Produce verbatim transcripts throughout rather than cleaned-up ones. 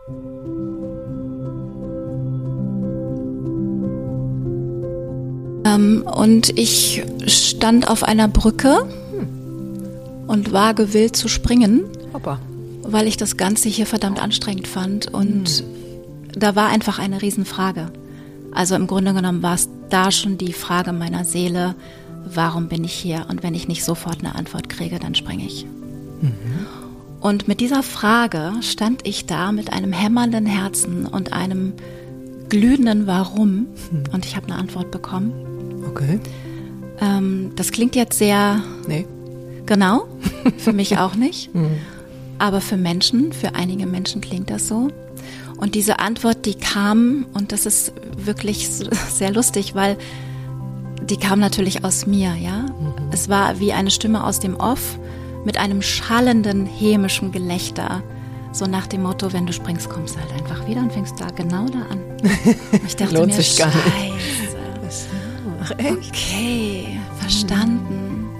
Ähm, und ich stand auf einer Brücke und war gewillt zu springen, Hoppa. weil ich das Ganze hier verdammt anstrengend fand. Und hm. da war einfach eine Riesenfrage. Also im Grunde genommen war es da schon die Frage meiner Seele, warum bin ich hier? Und wenn ich nicht sofort eine Antwort kriege, dann springe ich. Mhm. Und mit dieser Frage stand ich da mit einem hämmernden Herzen und einem glühenden Warum. Mhm. Und ich habe eine Antwort bekommen. Okay. Ähm, das klingt jetzt sehr... Nee. Genau, für mich auch nicht. Mhm. Aber für Menschen, für einige Menschen klingt das so. Und diese Antwort, die kam, und das ist wirklich sehr lustig, weil die kam natürlich aus mir, ja. Mhm. Es war wie eine Stimme aus dem Off mit einem schallenden, hämischen Gelächter. So nach dem Motto, wenn du springst, kommst du halt einfach wieder und fängst da genau da an. Und ich dachte Lohnt mir, sich gar nicht. Scheiße. Ach, echt? Okay, verstanden.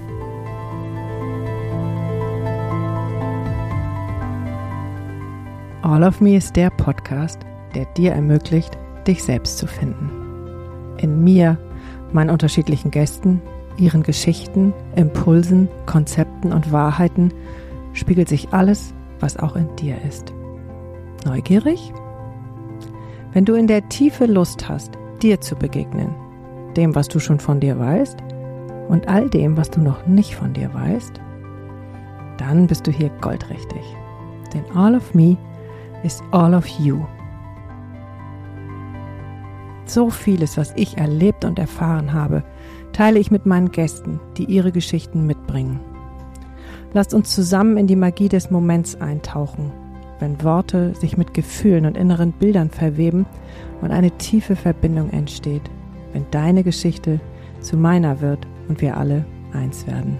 All of Me ist der Podcast, der dir ermöglicht, dich selbst zu finden. In mir, meinen unterschiedlichen Gästen, ihren Geschichten, Impulsen, Konzepten und Wahrheiten spiegelt sich alles, was auch in dir ist. Neugierig? Wenn du in der Tiefe Lust hast, dir zu begegnen, dem, was du schon von dir weißt und all dem, was du noch nicht von dir weißt, dann bist du hier goldrichtig. Denn All of Me ist all of you. So vieles, was ich erlebt und erfahren habe, teile ich mit meinen Gästen, die ihre Geschichten mitbringen. Lasst uns zusammen in die Magie des Moments eintauchen, wenn Worte sich mit Gefühlen und inneren Bildern verweben und eine tiefe Verbindung entsteht, wenn deine Geschichte zu meiner wird und wir alle eins werden.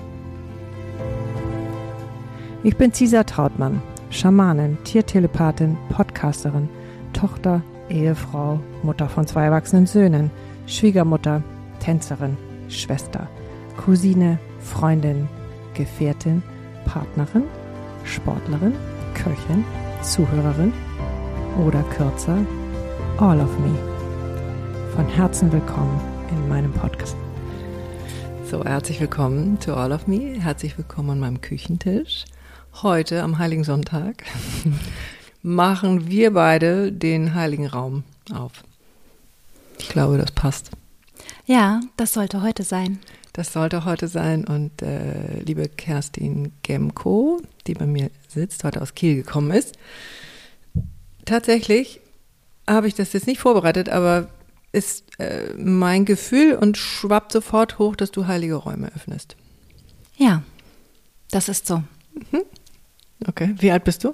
Ich bin Cisa Trautmann, Schamanin, Tiertelepathin, Podcasterin, Tochter, Ehefrau, Mutter von zwei erwachsenen Söhnen, Schwiegermutter, Tänzerin, Schwester, Cousine, Freundin, Gefährtin, Partnerin, Sportlerin, Köchin, Zuhörerin oder kürzer, All of Me. Von Herzen willkommen in meinem Podcast. So, herzlich willkommen zu All of Me. Herzlich willkommen an meinem Küchentisch. Heute am Heiligen Sonntag machen wir beide den Heiligen Raum auf. Ich glaube, das passt. Ja, das sollte heute sein. Das sollte heute sein und äh, liebe Kerstin Gemko, die bei mir sitzt, heute aus Kiel gekommen ist. Tatsächlich habe ich das jetzt nicht vorbereitet, aber ist äh, mein Gefühl und schwappt sofort hoch, dass du heilige Räume öffnest. Ja, das ist so. Mhm. Okay, wie alt bist du?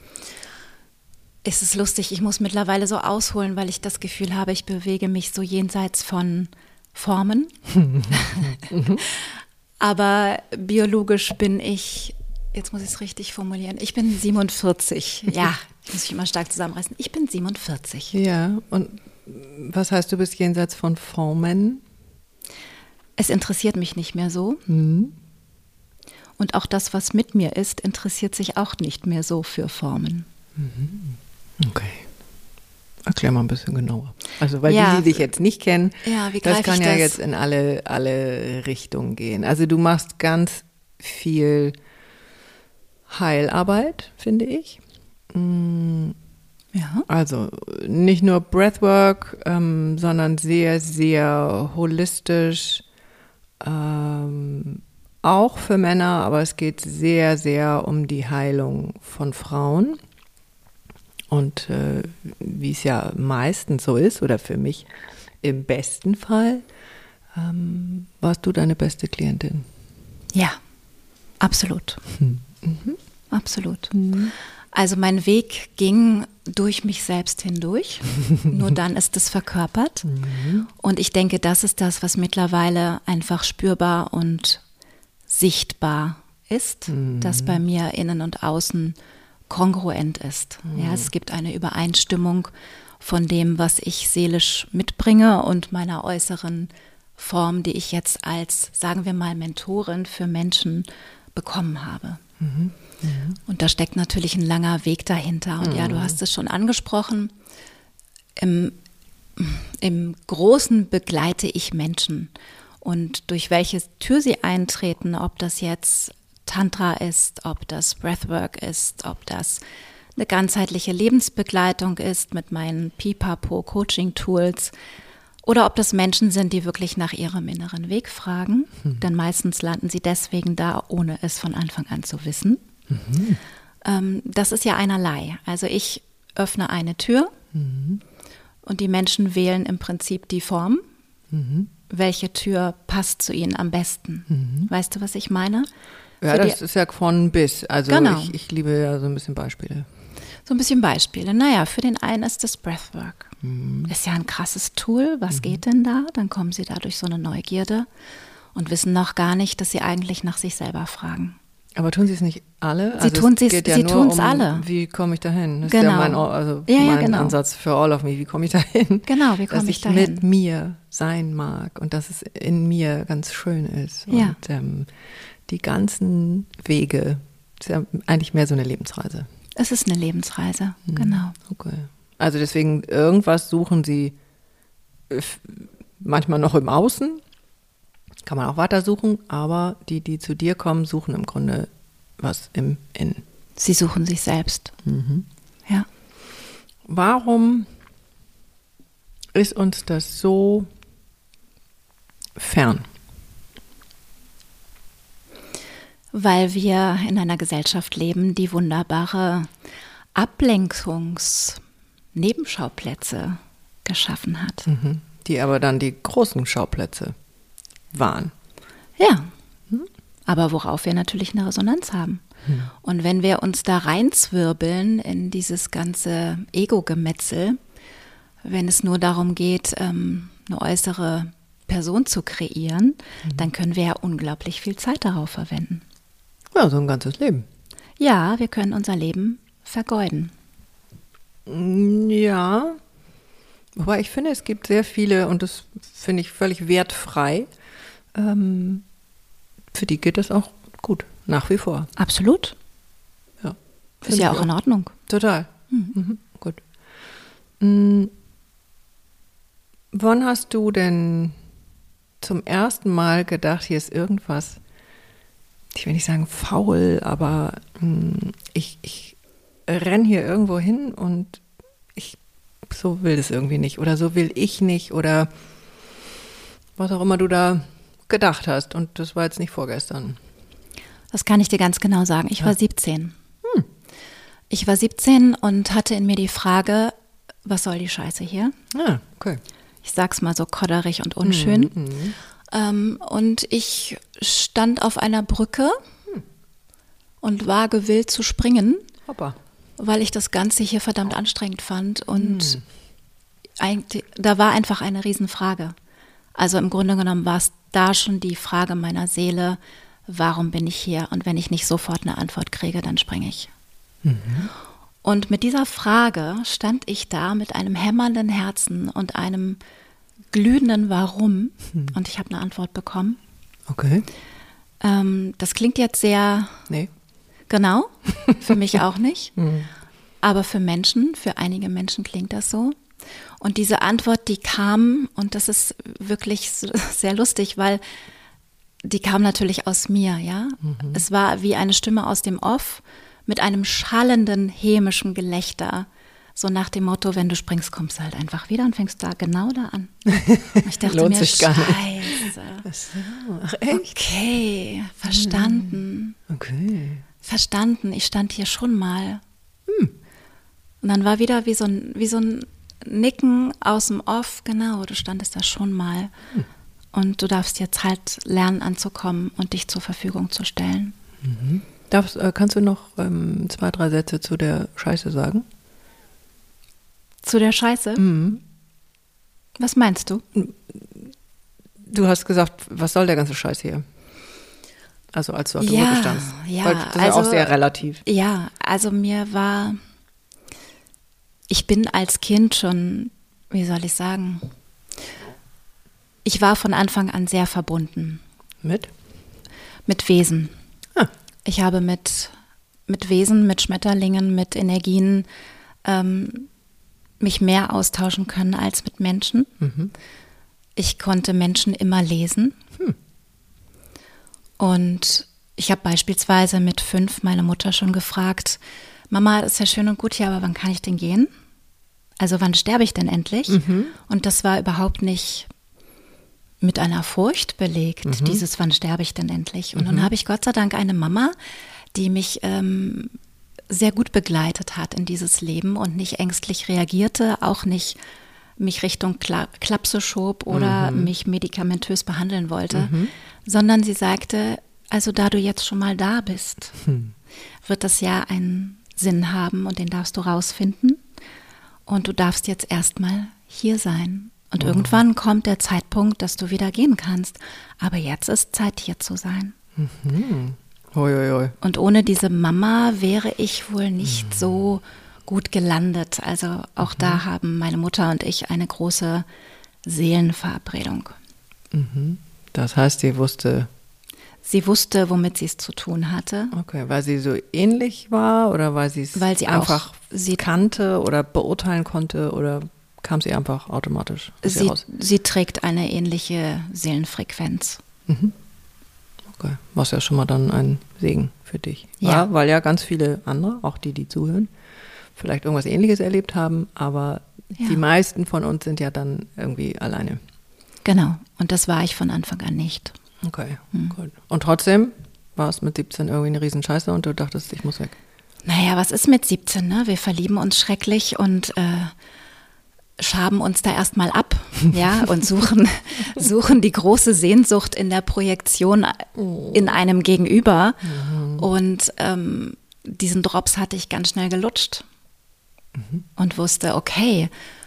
Es ist lustig, ich muss mittlerweile so ausholen, weil ich das Gefühl habe, ich bewege mich so jenseits von Formen. Aber biologisch bin ich, jetzt muss ich es richtig formulieren, ich bin siebenundvierzig. Ja, ich muss mich immer stark zusammenreißen. Ich bin siebenundvierzig. Ja, und was heißt, du bist jenseits von Formen? Es interessiert mich nicht mehr so. Mhm. Und auch das, was mit mir ist, interessiert sich auch nicht mehr so für Formen. Okay. Erklär mal ein bisschen genauer. Also, weil ja, die, die dich jetzt nicht kennen, ja, wie das kann ich ja das? jetzt in alle, alle Richtungen gehen. Also du machst ganz viel Heilarbeit, finde ich. Ja. Also nicht nur Breathwork, ähm, sondern sehr, sehr holistisch, ähm, auch für Männer, aber es geht sehr, sehr um die Heilung von Frauen. Und äh, wie es ja meistens so ist, oder für mich im besten Fall, ähm, warst du deine beste Klientin. Ja, absolut. Hm. Mhm. Absolut. Mhm. Also mein Weg ging durch mich selbst hindurch. Nur dann ist es verkörpert. Mhm. Und ich denke, das ist das, was mittlerweile einfach spürbar und sichtbar ist, Mhm. dass bei mir innen und außen kongruent ist. Mhm. Ja, es gibt eine Übereinstimmung von dem, was ich seelisch mitbringe und meiner äußeren Form, die ich jetzt als, sagen wir mal, Mentorin für Menschen bekommen habe. Mhm. Mhm. Und da steckt natürlich ein langer Weg dahinter. Und mhm. ja, du hast es schon angesprochen, im, im Großen begleite ich Menschen. Und durch welche Tür sie eintreten, ob das jetzt Tantra ist, ob das Breathwork ist, ob das eine ganzheitliche Lebensbegleitung ist mit meinen Pipapo-Coaching-Tools oder ob das Menschen sind, die wirklich nach ihrem inneren Weg fragen. Mhm. Denn meistens landen sie deswegen da, ohne es von Anfang an zu wissen. Mhm. Ähm, das ist ja einerlei. Also ich öffne eine Tür mhm. und die Menschen wählen im Prinzip die Form. Mhm. Welche Tür passt zu ihnen am besten? Mhm. Weißt du, was ich meine? Ja, Für das die, ist ja von bis. Also genau. ich, ich liebe ja so ein bisschen Beispiele. So ein bisschen Beispiele. Naja, für den einen ist das Breathwork. Mhm. Ist ja ein krasses Tool. Was mhm. geht denn da? Dann kommen sie da durch so eine Neugierde und wissen noch gar nicht, dass sie eigentlich nach sich selber fragen. Aber tun sie es nicht alle? Sie also tun es ja sie tun's um, alle. Wie komme ich da hin? Das genau. ist ja mein, also ja, ja, mein genau. Ansatz für All of Me. Wie komme ich da hin? Genau, wie komme ich da hin? Dass ich mit mir sein mag und dass es in mir ganz schön ist. Ja. Und ähm, die ganzen Wege, ist ja eigentlich mehr so eine Lebensreise. Es ist eine Lebensreise, hm. genau. Okay. Also deswegen, irgendwas suchen Sie manchmal noch im Außen, kann man auch weiter suchen, aber die, die zu dir kommen, suchen im Grunde was im Innen. Sie suchen sich selbst. Mhm. Ja. Warum ist uns das so fern? Weil wir in einer Gesellschaft leben, die wunderbare Ablenkungs-Nebenschauplätze geschaffen hat. Mhm. Die aber dann die großen Schauplätze waren. Ja, hm? aber worauf wir natürlich eine Resonanz haben. Hm. Und wenn wir uns da reinzwirbeln in dieses ganze Ego-Gemetzel, wenn es nur darum geht, ähm, eine äußere Person zu kreieren, hm. dann können wir ja unglaublich viel Zeit darauf verwenden. Ja, so ein ganzes Leben. Ja, wir können unser Leben vergeuden. Ja, wobei ich finde, es gibt sehr viele, und das finde ich völlig wertfrei, ähm, für die geht das auch gut, nach wie vor. Absolut. Ja. Ist ja auch, auch in Ordnung. Total. Mhm. Mhm. Gut. Mhm. Wann hast du denn zum ersten Mal gedacht, hier ist irgendwas, ich will nicht sagen faul, aber mh, ich, ich renne hier irgendwo hin und ich so will das irgendwie nicht oder so will ich nicht oder was auch immer du da gedacht hast und das war jetzt nicht vorgestern. Das kann ich dir ganz genau sagen. Ich ja. war siebzehn. Hm. Ich war siebzehn und hatte in mir die Frage, was soll die Scheiße hier? Ah, okay. Ich sag's mal so kodderig und unschön. Mhm, mhm. Ähm, und ich stand auf einer Brücke hm. und war gewillt zu springen, Hoppa. weil ich das Ganze hier verdammt anstrengend fand. Und hm. eigentlich, da war einfach eine Riesenfrage. Also im Grunde genommen war es da schon die Frage meiner Seele, warum bin ich hier? Und wenn ich nicht sofort eine Antwort kriege, dann springe ich. Mhm. Und mit dieser Frage stand ich da mit einem hämmernden Herzen und einem glühenden Warum. Hm. Und ich habe eine Antwort bekommen. Okay. Ähm, das klingt jetzt sehr... Nee. Genau, für mich auch nicht. Hm. Aber für Menschen, für einige Menschen klingt das so. Und diese Antwort, die kam, und das ist wirklich sehr lustig, weil die kam natürlich aus mir, ja. Mhm. Es war wie eine Stimme aus dem Off mit einem schallenden, hämischen Gelächter. So nach dem Motto, wenn du springst, kommst du halt einfach wieder und fängst da genau da an. Und ich dachte Lohnt mir, sich gar Scheiße. Nicht. Ach, echt? Okay, verstanden. Okay. Verstanden, ich stand hier schon mal. Hm. Und dann war wieder wie so ein, wie so ein Nicken aus dem Off, genau, du standest da schon mal. Hm. Und du darfst jetzt halt lernen anzukommen und dich zur Verfügung zu stellen. Mhm. Darfst, äh, kannst du noch ähm, zwei, drei Sätze zu der Scheiße sagen? Zu der Scheiße? Mhm. Was meinst du? Du hast gesagt, was soll der ganze Scheiß hier? Also als du auf der ja, Brücke standst. Ja, Weil das ist also, ja auch sehr relativ. Ja, also mir war, ich bin als Kind schon, wie soll ich sagen, ich war von Anfang an sehr verbunden. Mit? Mit Wesen. Ah. Ich habe mit mit Wesen, mit Schmetterlingen, mit Energien ähm, mich mehr austauschen können als mit Menschen. Mhm. Ich konnte Menschen immer lesen. Hm. Und ich habe beispielsweise mit fünf meine Mutter schon gefragt, Mama, das ist ja schön und gut hier, aber wann kann ich denn gehen? Also wann sterbe ich denn endlich? Mhm. Und das war überhaupt nicht mit einer Furcht belegt, mhm. dieses wann sterbe ich denn endlich? Und mhm. nun habe ich Gott sei Dank eine Mama, die mich ähm, sehr gut begleitet hat in dieses Leben und nicht ängstlich reagierte, auch nicht mich Richtung Kla- Klapse schob oder mhm. mich medikamentös behandeln wollte, mhm. sondern sie sagte, also da du jetzt schon mal da bist, mhm. wird das ja einen Sinn haben und den darfst du rausfinden und du darfst jetzt erstmal hier sein. Und oh. irgendwann kommt der Zeitpunkt, dass du wieder gehen kannst, aber jetzt ist Zeit, hier zu sein. Mhm. Hoi, hoi, hoi. Und ohne diese Mama wäre ich wohl nicht mhm. so gut gelandet. Also auch mhm. da haben meine Mutter und ich eine große Seelenverabredung. Mhm. Das heißt, sie wusste... Sie wusste, womit sie es zu tun hatte. Okay, weil sie so ähnlich war oder weil sie es weil sie einfach auch, sie kannte oder beurteilen konnte oder kam sie einfach automatisch aus sie, ihr raus? Sie trägt eine ähnliche Seelenfrequenz. Mhm. Okay, was ja schon mal dann ein Segen für dich war, ja. weil ja ganz viele andere, auch die, die zuhören, vielleicht irgendwas Ähnliches erlebt haben, aber ja. die meisten von uns sind ja dann irgendwie alleine. Genau, und das war ich von Anfang an nicht. Okay, hm. gut. Und trotzdem war es mit siebzehn irgendwie eine Riesenscheiße und du dachtest, ich muss weg. Naja, was ist mit siebzehn, ne? Wir verlieben uns schrecklich und äh, schaben uns da erstmal ab, ja, und suchen, suchen die große Sehnsucht in der Projektion in einem Gegenüber. Mhm. Und ähm, diesen Drops hatte ich ganz schnell gelutscht mhm. und wusste, okay,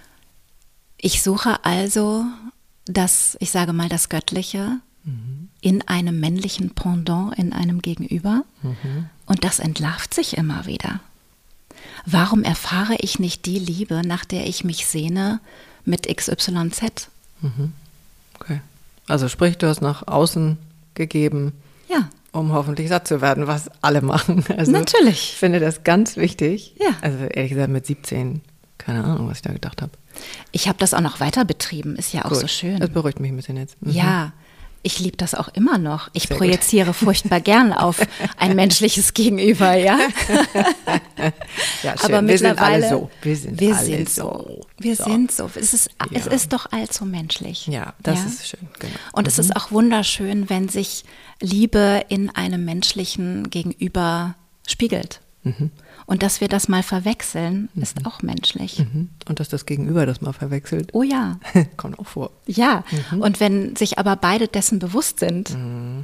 ich suche also das, ich sage mal, das Göttliche mhm. in einem männlichen Pendant, in einem Gegenüber. Mhm. Und das entlarvt sich immer wieder. Warum erfahre ich nicht die Liebe, nach der ich mich sehne, mit X Y Z? Mhm. Okay. Also sprich, du hast nach außen gegeben, ja. um hoffentlich satt zu werden, was alle machen. Also natürlich. Ich finde das ganz wichtig. Ja. Also ehrlich gesagt mit siebzehn, keine Ahnung, was ich da gedacht habe. Ich habe das auch noch weiter betrieben, ist ja auch Gut. so schön. Das beruhigt mich ein bisschen jetzt. Mhm. Ja, ich liebe das auch immer noch. Ich Sehr projiziere gut. furchtbar gern auf ein menschliches Gegenüber, ja. ja, schön. Aber wir mittlerweile, sind alle so. Wir sind, wir alle sind so. so. Wir so. sind so. Es ist, ja. es ist doch allzu menschlich. Ja, das ja? ist schön. Genau. Und mhm. es ist auch wunderschön, wenn sich Liebe in einem menschlichen Gegenüber spiegelt. Mhm. Und dass wir das mal verwechseln, mhm. ist auch menschlich. Mhm. Und dass das Gegenüber das mal verwechselt. Oh ja. Kommt auch vor. Ja, mhm. und wenn sich aber beide dessen bewusst sind. Mhm.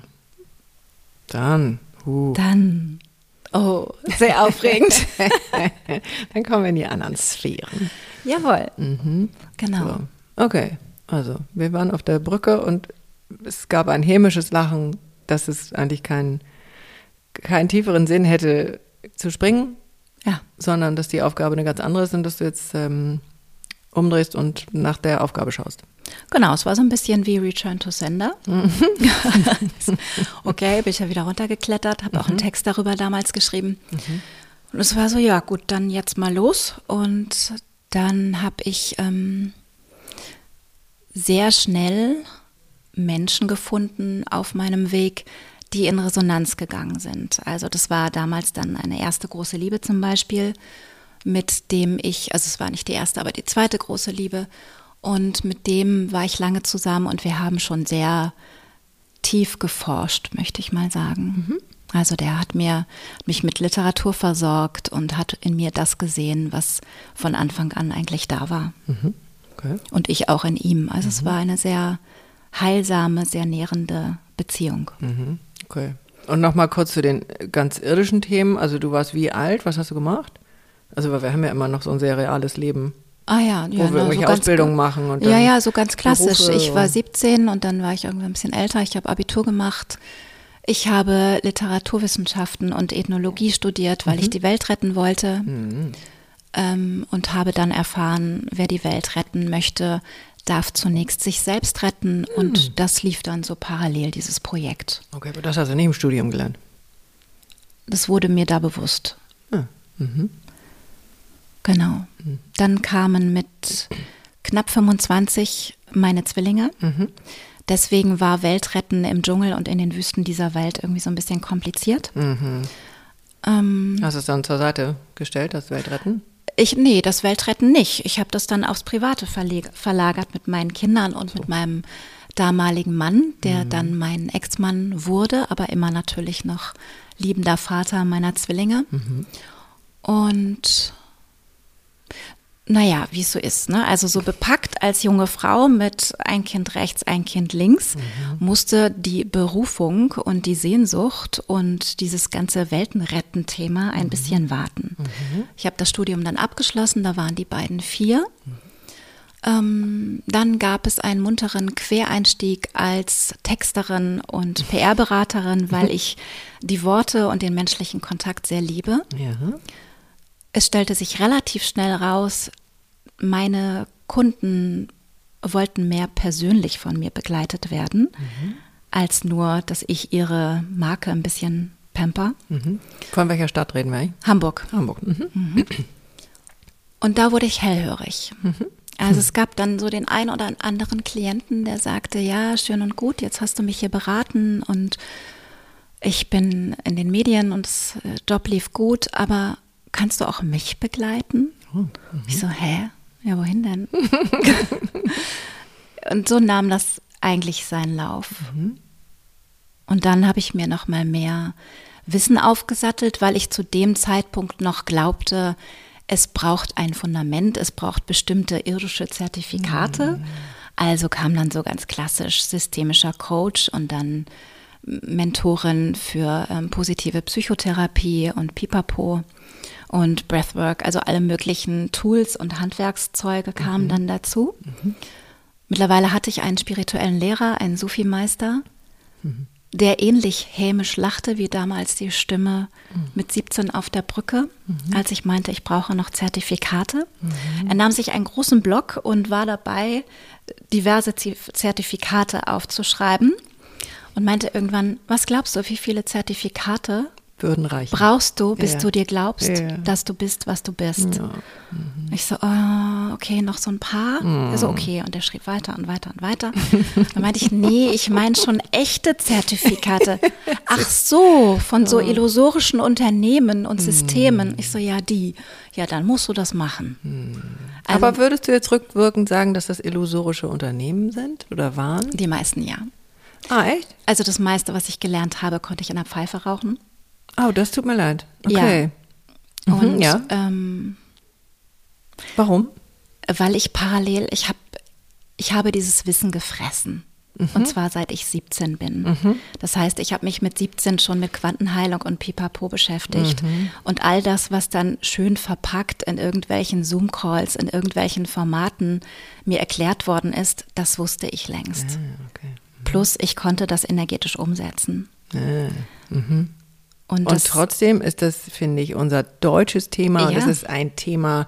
Dann. Uh. Dann. Oh, sehr aufregend. Dann kommen wir in die anderen Sphären. Jawohl. Mhm. Genau. So. Okay, also wir waren auf der Brücke und es gab ein hämisches Lachen, dass es eigentlich keinen keinen tieferen Sinn hätte zu springen. Ja. Sondern dass die Aufgabe eine ganz andere ist und dass du jetzt ähm, umdrehst und nach der Aufgabe schaust. Genau, es war so ein bisschen wie Return to Sender. Mhm. Okay, bin ich ja wieder runtergeklettert, habe mhm. auch einen Text darüber damals geschrieben. Mhm. Und es war so, ja gut, dann jetzt mal los. Und dann habe ich ähm, sehr schnell Menschen gefunden auf meinem Weg, die in Resonanz gegangen sind. Also das war damals dann eine erste große Liebe zum Beispiel, mit dem ich, also es war nicht die erste, aber die zweite große Liebe und mit dem war ich lange zusammen und wir haben schon sehr tief geforscht, möchte ich mal sagen. Mhm. Also der hat mir mich mit Literatur versorgt und hat in mir das gesehen, was von Anfang an eigentlich da war. Mhm. Okay. Und ich auch in ihm. Also mhm. es war eine sehr heilsame, sehr nährende Beziehung. Mhm. Okay. Und nochmal kurz zu den ganz irdischen Themen. Also du warst wie alt? Was hast du gemacht? Also weil wir haben ja immer noch so ein sehr reales Leben. Ah ja, wo ja, wir irgendwelche so Ausbildungen machen. Und dann ja, ja, so ganz klassisch. Berufe Ich war siebzehn und dann war ich irgendwie ein bisschen älter. Ich habe Abitur gemacht. Ich habe Literaturwissenschaften und Ethnologie studiert, weil mhm. ich die Welt retten wollte. Mhm. Ähm, und habe dann erfahren, wer die Welt retten möchte, darf zunächst sich selbst retten hm. und das lief dann so parallel, dieses Projekt. Okay, aber das hast du nicht im Studium gelernt? das wurde mir da bewusst. Ah, mhm. Genau. Mhm. Dann kamen mit knapp fünfundzwanzig meine Zwillinge. Mhm. Deswegen war Weltretten im Dschungel und in den Wüsten dieser Welt irgendwie so ein bisschen kompliziert. Mhm. Ähm, Hast du es dann zur Seite gestellt, das Weltretten? Ich, nee, das Weltretten nicht. Ich habe das dann aufs Private verleg- verlagert mit meinen Kindern und so. mit meinem damaligen Mann, der mhm. dann mein Ex-Mann wurde, aber immer natürlich noch liebender Vater meiner Zwillinge. Mhm. Und naja, wie es so ist, ne? Also so bepackt als junge Frau mit ein Kind rechts, ein Kind links, mhm. musste die Berufung und die Sehnsucht und dieses ganze Weltenretten-Thema ein mhm. bisschen warten. Mhm. Ich habe das Studium dann abgeschlossen, da waren die beiden vier. Mhm. Ähm, dann gab es einen munteren Quereinstieg als Texterin und P R-Beraterin, weil ich die Worte und den menschlichen Kontakt sehr liebe. Ja. Es stellte sich relativ schnell raus, meine Kunden wollten mehr persönlich von mir begleitet werden, mhm. als nur, dass ich ihre Marke ein bisschen pamper. Mhm. Von welcher Stadt reden wir? Hamburg. Hamburg. Mhm. Mhm. Und da wurde ich hellhörig. Mhm. Also es gab dann so den einen oder anderen Klienten, der sagte, ja, schön und gut, jetzt hast du mich hier beraten und ich bin in den Medien und das Job lief gut, aber kannst du auch mich begleiten? Oh, mhm. Ich so, hä? Ja, wohin denn? Und so nahm das eigentlich seinen Lauf. Mhm. Und dann habe ich mir noch mal mehr Wissen aufgesattelt, weil ich zu dem Zeitpunkt noch glaubte, es braucht ein Fundament, es braucht bestimmte irdische Zertifikate. Mhm. Also kam dann so ganz klassisch systemischer Coach und dann Mentorin für ähm, positive Psychotherapie und Pipapo und Breathwork, also alle möglichen Tools und Handwerkszeuge kamen mhm. dann dazu. Mhm. Mittlerweile hatte ich einen spirituellen Lehrer, einen Sufi-Meister, mhm. der ähnlich hämisch lachte wie damals die Stimme mhm. mit siebzehn auf der Brücke, mhm. als ich meinte, ich brauche noch Zertifikate. Mhm. Er nahm sich einen großen Block und war dabei, diverse Zertifikate aufzuschreiben. Und meinte irgendwann, was glaubst du, wie viele Zertifikate würden reichen. brauchst du, bis ja. du dir glaubst, ja. dass du bist, was du bist? Ja. Mhm. Ich so, oh, okay, noch so ein paar? Mhm. Er so, okay. Und er schrieb weiter und weiter und weiter. Dann meinte ich, nee, ich meine schon echte Zertifikate. Ach so, von so illusorischen Unternehmen und Systemen. Mhm. Ich so, ja, die. Ja, dann musst du das machen. Mhm. Also, aber würdest du jetzt rückwirkend sagen, dass das illusorische Unternehmen sind oder waren? Die meisten, ja. Ah, echt? Also das meiste, was ich gelernt habe, konnte ich in der Pfeife rauchen. Oh, das tut mir leid. Okay. Ja. Und mhm, ja. Ähm, warum? Weil ich parallel, ich habe ich habe dieses Wissen gefressen. Mhm. Und zwar seit ich siebzehn bin. Mhm. Das heißt, ich habe mich mit siebzehn schon mit Quantenheilung und Pipapo beschäftigt. Mhm. Und all das, was dann schön verpackt in irgendwelchen Zoom-Calls, in irgendwelchen Formaten mir erklärt worden ist, das wusste ich längst. Ah, okay. Plus, ich konnte das energetisch umsetzen. Ah, mhm. Und, und trotzdem ist das, finde ich, unser deutsches Thema. Ja. Und das ist ein Thema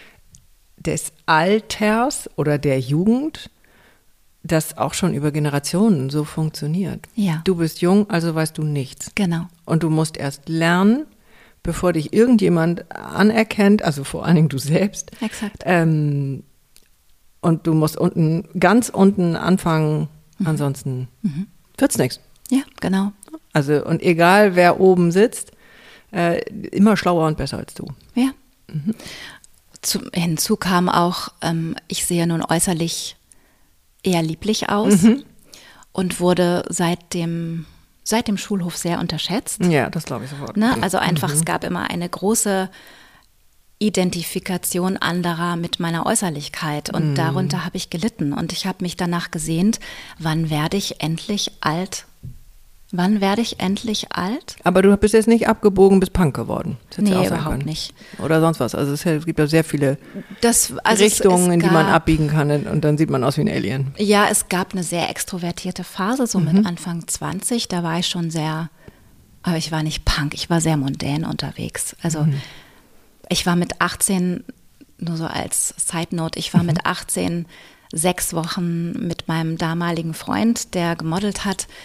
des Alters oder der Jugend, das auch schon über Generationen so funktioniert. Ja. Du bist jung, also weißt du nichts. Genau. Und du musst erst lernen, bevor dich irgendjemand anerkennt, also vor allen Dingen du selbst. Exakt. Ähm, und du musst unten, ganz unten anfangen, mhm. ansonsten mhm. wird's nichts. Ja, genau. Also, und egal wer oben sitzt, äh, immer schlauer und besser als du. Ja. Mhm. Zu, hinzu kam auch, ähm, ich sehe nun äußerlich eher lieblich aus mhm. und wurde seit dem, seit dem Schulhof sehr unterschätzt. Ja, das glaube ich sofort. Ne? Also einfach, mhm. es gab immer eine große Identifikation anderer mit meiner Äußerlichkeit und mhm. darunter habe ich gelitten und ich habe mich danach gesehnt, wann werde ich endlich alt? Wann werde ich endlich alt? Aber du bist jetzt nicht abgebogen bis Punk geworden. Nee, ja überhaupt können. nicht. Oder sonst was. Also es gibt ja sehr viele das, also Richtungen, es, es in die gab, man abbiegen kann und dann sieht man aus wie ein Alien. Ja, es gab eine sehr extrovertierte Phase, so mhm. mit Anfang zwanzig. Da war ich schon sehr, aber ich war nicht Punk, ich war sehr mondän unterwegs. Also mhm. ich war mit achtzehn, nur so als Side Note, ich war mhm. mit achtzehn sechs Wochen mit meinem damaligen Freund, der gemodelt hat,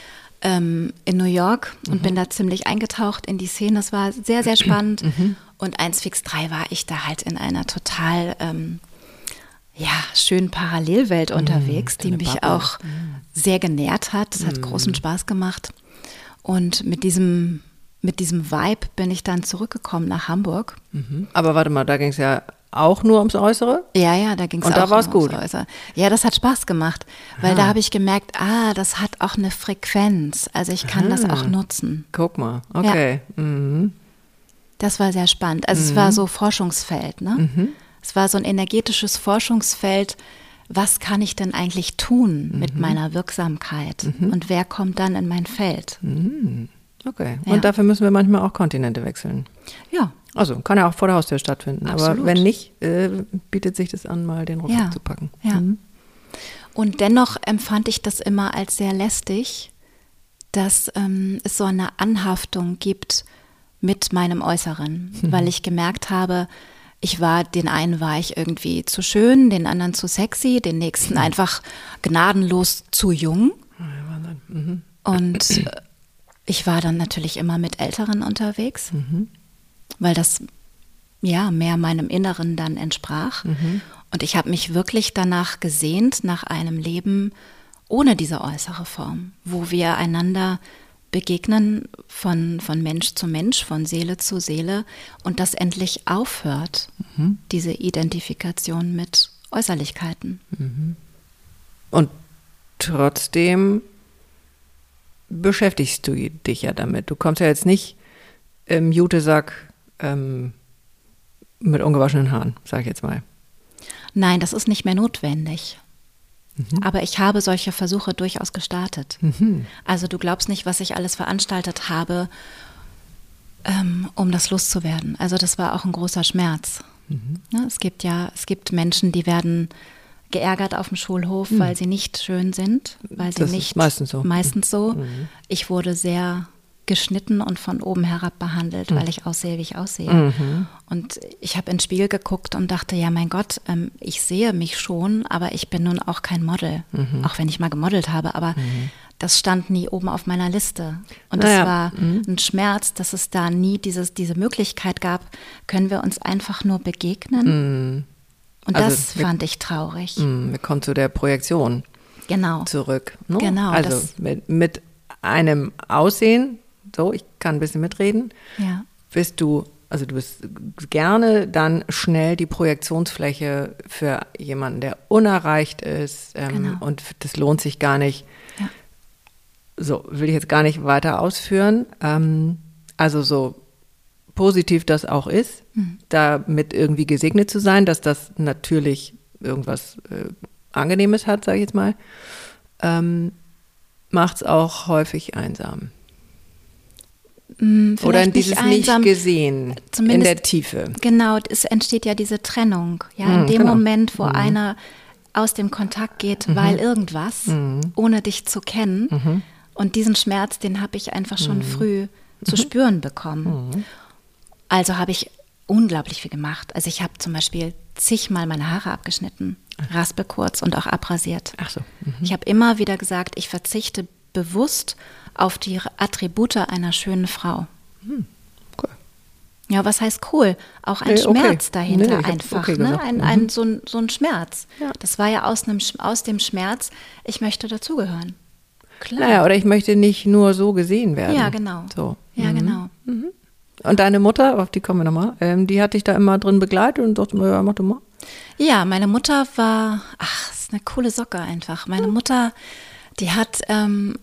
ähm, in New York und mhm. bin da ziemlich eingetaucht in die Szene. Das war sehr, sehr spannend. Mhm. Und eins fix drei war ich da halt in einer total ähm, ja, schönen Parallelwelt mhm. unterwegs, die mich Bubble. auch mhm. sehr genährt hat. Es hat mhm. großen Spaß gemacht. Und mit diesem, mit diesem Vibe bin ich dann zurückgekommen nach Hamburg. Mhm. Aber warte mal, da ging es ja auch nur ums Äußere? Ja, ja, da ging es auch da war's nur gut. ums Äußere. Ja, das hat Spaß gemacht, weil ah. da habe ich gemerkt, ah, das hat auch eine Frequenz. Also ich kann ah. das auch nutzen. Guck mal, okay. Ja. Mhm. Das war sehr spannend. Also mhm. es war so Forschungsfeld, ne? Mhm. Es war so ein energetisches Forschungsfeld. Was kann ich denn eigentlich tun mhm. mit meiner Wirksamkeit? Mhm. Und wer kommt dann in mein Feld? Mhm. Okay. Und ja. dafür müssen wir manchmal auch Kontinente wechseln. Ja. Also kann ja auch vor der Haustür stattfinden. Absolut. Aber wenn nicht, äh, bietet sich das an, mal den Rucksack ja. zu packen. Ja. Mhm. Und dennoch empfand ich das immer als sehr lästig, dass ähm, es so eine Anhaftung gibt mit meinem Äußeren, mhm. weil ich gemerkt habe, ich war, den einen war ich irgendwie zu schön, den anderen zu sexy, den nächsten mhm. einfach gnadenlos zu jung. Ja, Wahnsinn. Mhm. Und ich war dann natürlich immer mit Älteren unterwegs. Mhm. Weil das ja mehr meinem Inneren dann entsprach. Mhm. Und ich habe mich wirklich danach gesehnt, nach einem Leben ohne diese äußere Form, wo wir einander begegnen von, von Mensch zu Mensch, von Seele zu Seele und das endlich aufhört, mhm. diese Identifikation mit Äußerlichkeiten. Mhm. Und trotzdem beschäftigst du dich ja damit. Du kommst ja jetzt nicht im Jutesack Ähm, mit ungewaschenen Haaren, sage ich jetzt mal. Nein, das ist nicht mehr notwendig. Mhm. Aber ich habe solche Versuche durchaus gestartet. Mhm. Also du glaubst nicht, was ich alles veranstaltet habe, ähm, um das loszuwerden. Also das war auch ein großer Schmerz. Mhm. Ne, es gibt ja, es gibt Menschen, die werden geärgert auf dem Schulhof, mhm. weil sie nicht schön sind, weil sie das nicht ist meistens so. Meistens so. Mhm. Ich wurde sehr geschnitten und von oben herab behandelt, mhm. weil ich aussehe, wie ich aussehe. Mhm. Und ich habe ins Spiegel geguckt und dachte, ja mein Gott, ähm, ich sehe mich schon, aber ich bin nun auch kein Model, mhm. auch wenn ich mal gemodelt habe, aber mhm. das stand nie oben auf meiner Liste. Und es naja. war mhm. ein Schmerz, dass es da nie dieses, diese Möglichkeit gab, können wir uns einfach nur begegnen? Mhm. Und also das wir, fand ich traurig. Mhm. Wir kommen zu der Projektion genau. zurück. Ne? Genau. Also mit, mit einem Aussehen, so, ich kann ein bisschen mitreden, ja. bist du, also du bist gerne dann schnell die Projektionsfläche für jemanden, der unerreicht ist ähm, genau. und das lohnt sich gar nicht. Ja. So, will ich jetzt gar nicht weiter ausführen. Ähm, also so positiv das auch ist, mhm. damit irgendwie gesegnet zu sein, dass das natürlich irgendwas äh, Angenehmes hat, sage ich jetzt mal, ähm, macht es auch häufig einsam. Vielleicht Oder in dieses nicht, nicht gesehen, in der Tiefe. Genau, es entsteht ja diese Trennung. Ja, in mhm, dem genau. Moment, wo mhm. einer aus dem Kontakt geht, mhm. weil irgendwas, mhm. ohne dich zu kennen. Mhm. Und diesen Schmerz, den habe ich einfach schon mhm. früh zu mhm. spüren bekommen. Mhm. Also habe ich unglaublich viel gemacht. Also ich habe zum Beispiel zigmal meine Haare abgeschnitten, raspelkurz und auch abrasiert. Ach so. Mhm. Ich habe immer wieder gesagt, ich verzichte bewusst auf die Attribute einer schönen Frau. Hm, cool. Ja, was heißt cool? Auch ein nee, Schmerz okay. dahinter nee, einfach. Okay ne? ein, ein, mhm. so, ein, so ein Schmerz. Ja. Das war ja aus, einem, aus dem Schmerz, ich möchte dazugehören. Klar. Naja, oder ich möchte nicht nur so gesehen werden. Ja, genau. So. Ja, mhm. genau. Mhm. Und deine Mutter, auf die kommen wir nochmal, ähm, die hat dich da immer drin begleitet und dachte, ja, mach du mal. Ja, meine Mutter war, ach, ist eine coole Socke einfach. Meine Mutter, die hat, ähm,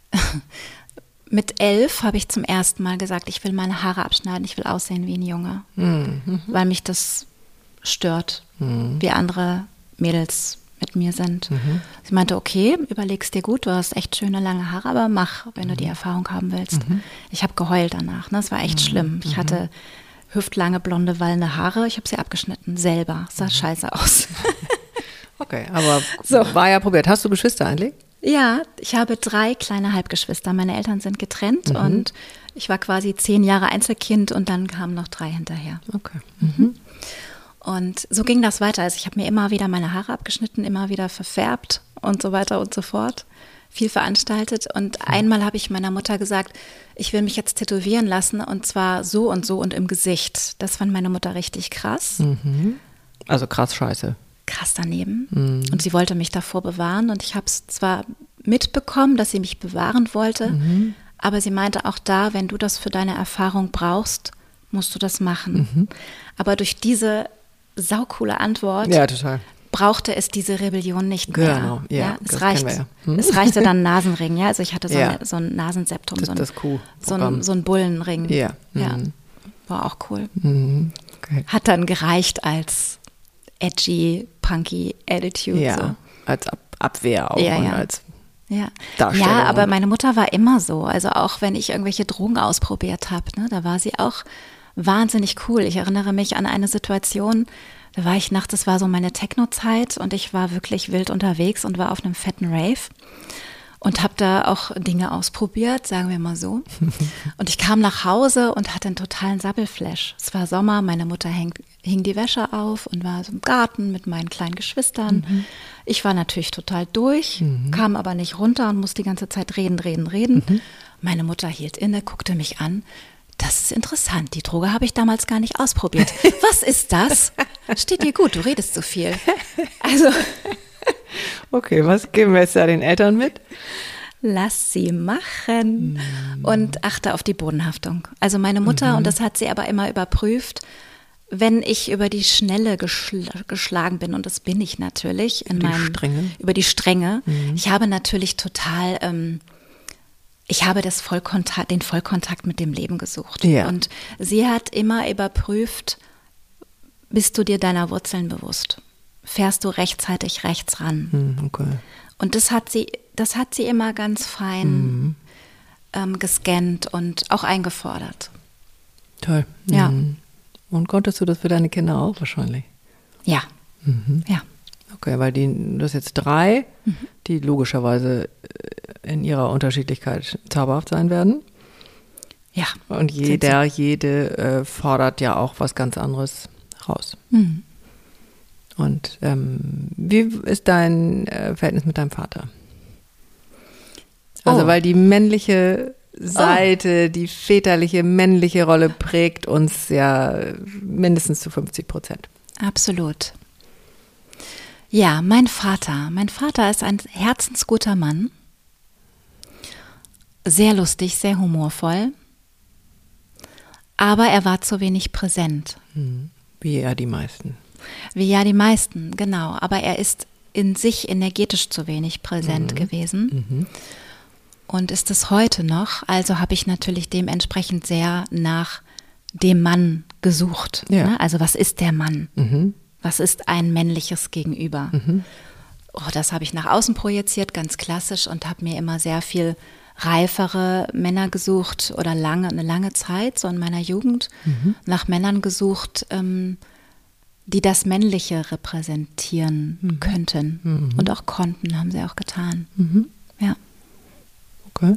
mit elf habe ich zum ersten Mal gesagt, ich will meine Haare abschneiden, ich will aussehen wie ein Junge, mhm. weil mich das stört, mhm. wie andere Mädels mit mir sind. Mhm. Sie meinte, okay, überleg's dir gut, du hast echt schöne lange Haare, aber mach, wenn mhm. du die Erfahrung haben willst. Mhm. Ich habe geheult danach, ne? Es war echt mhm. schlimm. Ich mhm. hatte hüftlange, blonde, wallende Haare, ich habe sie abgeschnitten, selber. Es sah mhm. scheiße aus. Okay, aber so. War ja probiert. Hast du Geschwister eigentlich? Ja, ich habe drei kleine Halbgeschwister. Meine Eltern sind getrennt mhm. und ich war quasi zehn Jahre Einzelkind und dann kamen noch drei hinterher. Okay. Mhm. Und so ging das weiter. Also ich habe mir immer wieder meine Haare abgeschnitten, immer wieder verfärbt und so weiter und so fort. viel veranstaltet. Und einmal habe ich meiner Mutter gesagt, ich will mich jetzt tätowieren lassen und zwar so und so und im Gesicht. Das fand meine Mutter richtig krass. Mhm. Also krass scheiße. Krass daneben. Mhm. Und sie wollte mich davor bewahren und ich habe es zwar mitbekommen, dass sie mich bewahren wollte, mhm. aber sie meinte auch da, wenn du das für deine Erfahrung brauchst, musst du das machen. Mhm. Aber durch diese saukoole Antwort ja, total. brauchte es diese Rebellion nicht mehr. Genau, ja, ja, es, das reicht, wir ja. Hm? es reichte dann ein Nasenring, ja. Also ich hatte so, ja. eine, so ein Nasenseptum, das, so ein, das cool so ein, so ein Bullenring. Ja. ja. Mhm. War auch cool. Mhm. Okay. Hat dann gereicht als edgy, punky Attitude. Ja, so. als Ab- Abwehr auch ja, und ja. als Ja. Darstellung. ja, aber meine Mutter war immer so. Also auch wenn ich irgendwelche Drogen ausprobiert habe, ne, da war sie auch wahnsinnig cool. Ich erinnere mich an eine Situation, da war ich nachts, das war so meine Techno-Zeit und ich war wirklich wild unterwegs und war auf einem fetten Rave und habe da auch Dinge ausprobiert, sagen wir mal so. Und ich kam nach Hause und hatte einen totalen Sabbelflash. Es war Sommer, meine Mutter häng, hing die Wäsche auf und war so im Garten mit meinen kleinen Geschwistern. Mhm. Ich war natürlich total durch, mhm. kam aber nicht runter und musste die ganze Zeit reden, reden, reden. Mhm. Meine Mutter hielt inne, guckte mich an. Das ist interessant, die Droge habe ich damals gar nicht ausprobiert. Was ist das? Steht dir gut, du redest so viel. Also. Okay, was geben wir jetzt da den Eltern mit? Lass sie machen und achte auf die Bodenhaftung. Also meine Mutter, mhm. und das hat sie aber immer überprüft, wenn ich über die Schnelle geschl- geschlagen bin, und das bin ich natürlich, in die meinem, Strenge. über die Strenge, mhm. ich habe natürlich total... Ähm, Ich habe das Vollkontakt, den Vollkontakt mit dem Leben gesucht. Ja. Und sie hat immer überprüft, bist du dir deiner Wurzeln bewusst? Fährst du rechtzeitig rechts ran? Okay. Und das hat sie, das hat sie immer ganz fein mhm. ähm, gescannt und auch eingefordert. Toll. Ja. Mhm. Und konntest du das für deine Kinder auch wahrscheinlich? Ja. Mhm. Ja. Okay, weil die, du hast jetzt drei, mhm. die logischerweise in ihrer Unterschiedlichkeit zauberhaft sein werden. Ja. Und jeder, jede äh, fordert ja auch was ganz anderes raus. Mhm. Und ähm, wie ist dein äh, Verhältnis mit deinem Vater? Also oh. weil die männliche Seite, oh. die väterliche, männliche Rolle prägt uns ja mindestens zu fünfzig Prozent. Absolut. Ja, mein Vater. Mein Vater ist ein herzensguter Mann. Sehr lustig, sehr humorvoll. Aber er war zu wenig präsent. Wie ja die meisten. Wie ja die meisten, genau. Aber er ist in sich energetisch zu wenig präsent mhm. gewesen. Mhm. Und ist es heute noch. Also habe ich natürlich dementsprechend sehr nach dem Mann gesucht. Ja. Ne? Also was ist der Mann? Mhm. Was ist ein männliches Gegenüber? Mhm. Oh, das habe ich nach außen projiziert, ganz klassisch, und habe mir immer sehr viel reifere Männer gesucht oder lange, eine lange Zeit, so in meiner Jugend, mhm. nach Männern gesucht, ähm, die das Männliche repräsentieren mhm. könnten mhm. und auch konnten, haben sie auch getan. Mhm. Ja. Okay.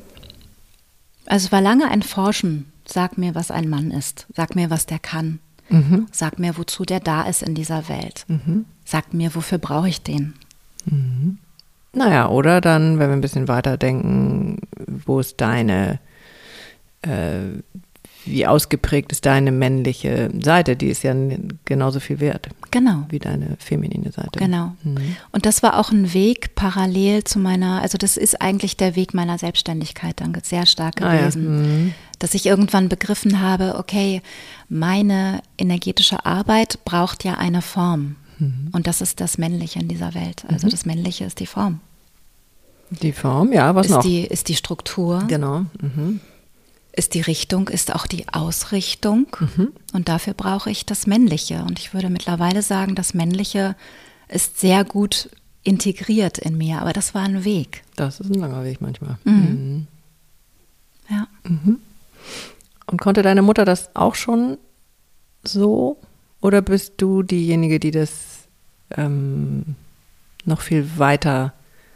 Also es war lange ein Forschen. Sag mir, was ein Mann ist. Sag mir, was der kann. Mhm. Sag mir, wozu der da ist in dieser Welt. Mhm. Sag mir, wofür brauche ich den? Mhm. Naja, oder dann, wenn wir ein bisschen weiter denken, wo ist deine, äh, wie ausgeprägt ist deine männliche Seite? Die ist ja genauso viel wert. Genau. Wie deine feminine Seite. Genau. Mhm. Und das war auch ein Weg parallel zu meiner, also das ist eigentlich der Weg meiner Selbstständigkeit dann sehr stark gewesen. Ah, ja. Mhm. Dass ich irgendwann begriffen habe, okay, meine energetische Arbeit braucht ja eine Form. Mhm. Und das ist das Männliche in dieser Welt. Also mhm. das Männliche ist die Form. Die Form, ja, was ist noch? Die, ist die Struktur. Genau. Mhm. Ist die Richtung, ist auch die Ausrichtung. Mhm. Und dafür brauche ich das Männliche. Und ich würde mittlerweile sagen, das Männliche ist sehr gut integriert in mir. Aber das war ein Weg. Das ist ein langer Weg manchmal. Mhm. Mhm. Ja. Mhm. Und konnte deine Mutter das auch schon so? Oder bist du diejenige, die das ähm, noch viel weiter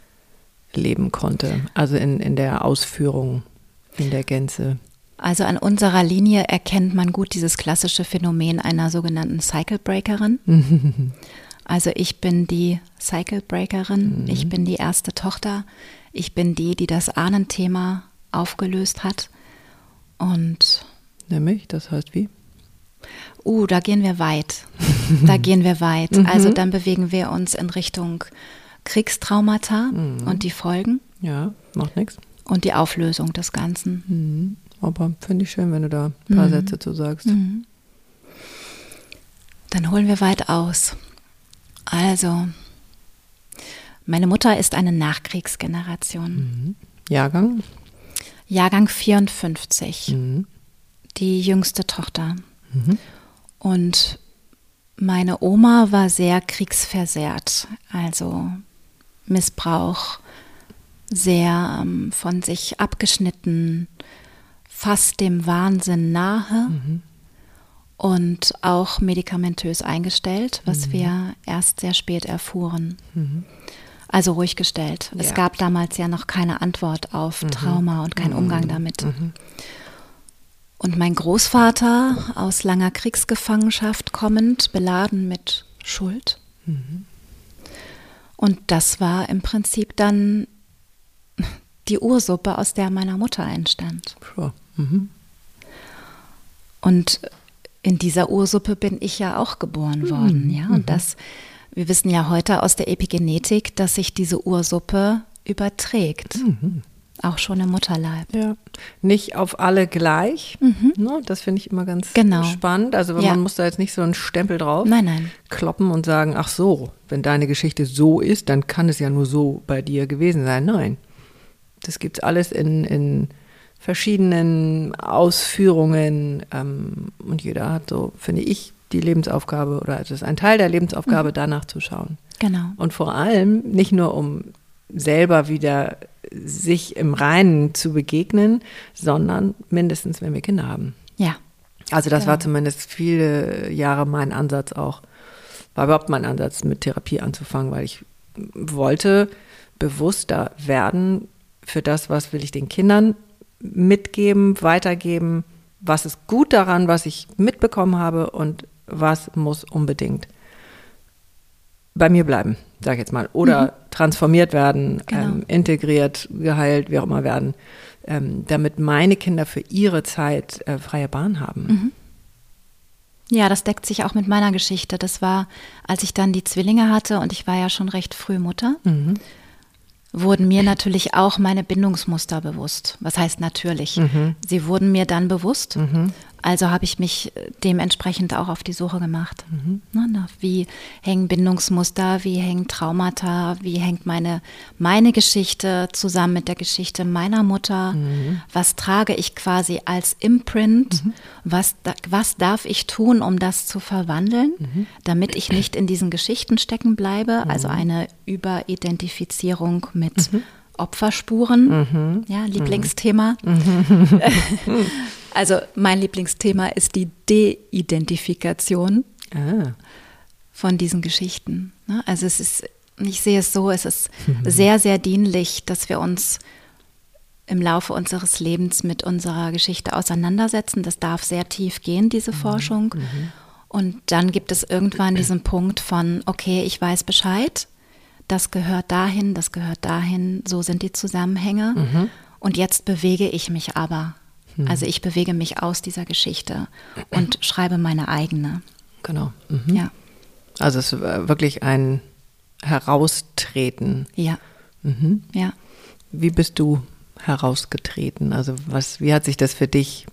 leben konnte? Also in, in der Ausführung, in der Gänze? Also an unserer Linie erkennt man gut dieses klassische Phänomen einer sogenannten Cycle Breakerin. Also ich bin die Cycle Breakerin, mhm. ich bin die erste Tochter, ich bin die, die das Ahnenthema aufgelöst hat. Und nämlich, das heißt wie? Uh, da gehen wir weit. Da gehen wir weit. Mhm. Also dann bewegen wir uns in Richtung Kriegstraumata mhm. und die Folgen. Ja, macht nichts. Und die Auflösung des Ganzen. Mhm. Aber finde ich schön, wenn du da ein paar mhm. Sätze zu sagst. Mhm. Dann holen wir weit aus. Also, meine Mutter ist eine Nachkriegsgeneration. Mhm. Jahrgang? Jahrgang vierundfünfzig. Mhm. Die jüngste Tochter. Mhm. Und meine Oma war sehr kriegsversehrt, also Missbrauch, sehr ähm, von sich abgeschnitten, fast dem Wahnsinn nahe mhm. und auch medikamentös eingestellt, was mhm. wir erst sehr spät erfuhren. Mhm. Also ruhig gestellt. Ja. Es gab damals ja noch keine Antwort auf mhm. Trauma und keinen Umgang damit. Mhm. Und mein Großvater, aus langer Kriegsgefangenschaft kommend, beladen mit Schuld. Mhm. Und das war im Prinzip dann die Ursuppe, aus der meiner Mutter entstand. Sure. Mhm. Und in dieser Ursuppe bin ich ja auch geboren worden. Mhm. Ja? Und das, wir wissen ja heute aus der Epigenetik, dass sich diese Ursuppe überträgt. Mhm. Auch schon im Mutterleib. Ja, nicht auf alle gleich. Mhm. Ne, das finde ich immer ganz genau. spannend. Also Ja. man muss da jetzt nicht so einen Stempel drauf Nein, nein. kloppen und sagen, ach so, wenn deine Geschichte so ist, dann kann es ja nur so bei dir gewesen sein. Nein, das gibt es alles in, in verschiedenen Ausführungen ähm, und jeder hat so, finde ich, die Lebensaufgabe oder es ist ein Teil der Lebensaufgabe, mhm. danach zu schauen. Genau. Und vor allem nicht nur um selber wieder sich im Reinen zu begegnen, sondern mindestens, wenn wir Kinder haben. Ja. Also das genau. war zumindest viele Jahre mein Ansatz auch, war überhaupt mein Ansatz, mit Therapie anzufangen, weil ich wollte bewusster werden für das, was will ich den Kindern mitgeben, weitergeben, was ist gut daran, was ich mitbekommen habe und was muss unbedingt bei mir bleiben, sag ich jetzt mal, oder mhm. transformiert werden, genau. ähm, integriert, geheilt, wie auch immer werden, ähm, damit meine Kinder für ihre Zeit äh, freie Bahn haben. Mhm. Ja, das deckt sich auch mit meiner Geschichte. Das war, als ich dann die Zwillinge hatte und ich war ja schon recht früh Mutter, Mhm. wurden mir natürlich auch meine Bindungsmuster bewusst. Was heißt natürlich? Mhm. Sie wurden mir dann bewusst. Mhm. Also habe ich mich dementsprechend auch auf die Suche gemacht. Mhm. Na, wie hängen Bindungsmuster, wie hängen Traumata, wie hängt meine, meine Geschichte zusammen mit der Geschichte meiner Mutter? Mhm. Was trage ich quasi als Imprint? Mhm. Was, was darf ich tun, um das zu verwandeln, Mhm. damit ich nicht in diesen Geschichten stecken bleibe? Mhm. Also eine Überidentifizierung mit Mhm. Opferspuren, Mhm. ja, Lieblingsthema. Mhm. Also mein Lieblingsthema ist die De-Identifikation Ah. von diesen Geschichten. Also es ist, ich sehe es so, es ist mhm. sehr, sehr dienlich, dass wir uns im Laufe unseres Lebens mit unserer Geschichte auseinandersetzen. Das darf sehr tief gehen, diese mhm. Forschung. Mhm. Und dann gibt es irgendwann diesen Punkt von, okay, ich weiß Bescheid, das gehört dahin, das gehört dahin, so sind die Zusammenhänge. Mhm. Und jetzt bewege ich mich aber. Mhm. Also ich bewege mich aus dieser Geschichte und schreibe meine eigene. Genau. Mhm. Ja. Also es ist wirklich ein Heraustreten. Ja. Mhm. Ja. Wie bist du herausgetreten? Also was, wie hat sich das für dich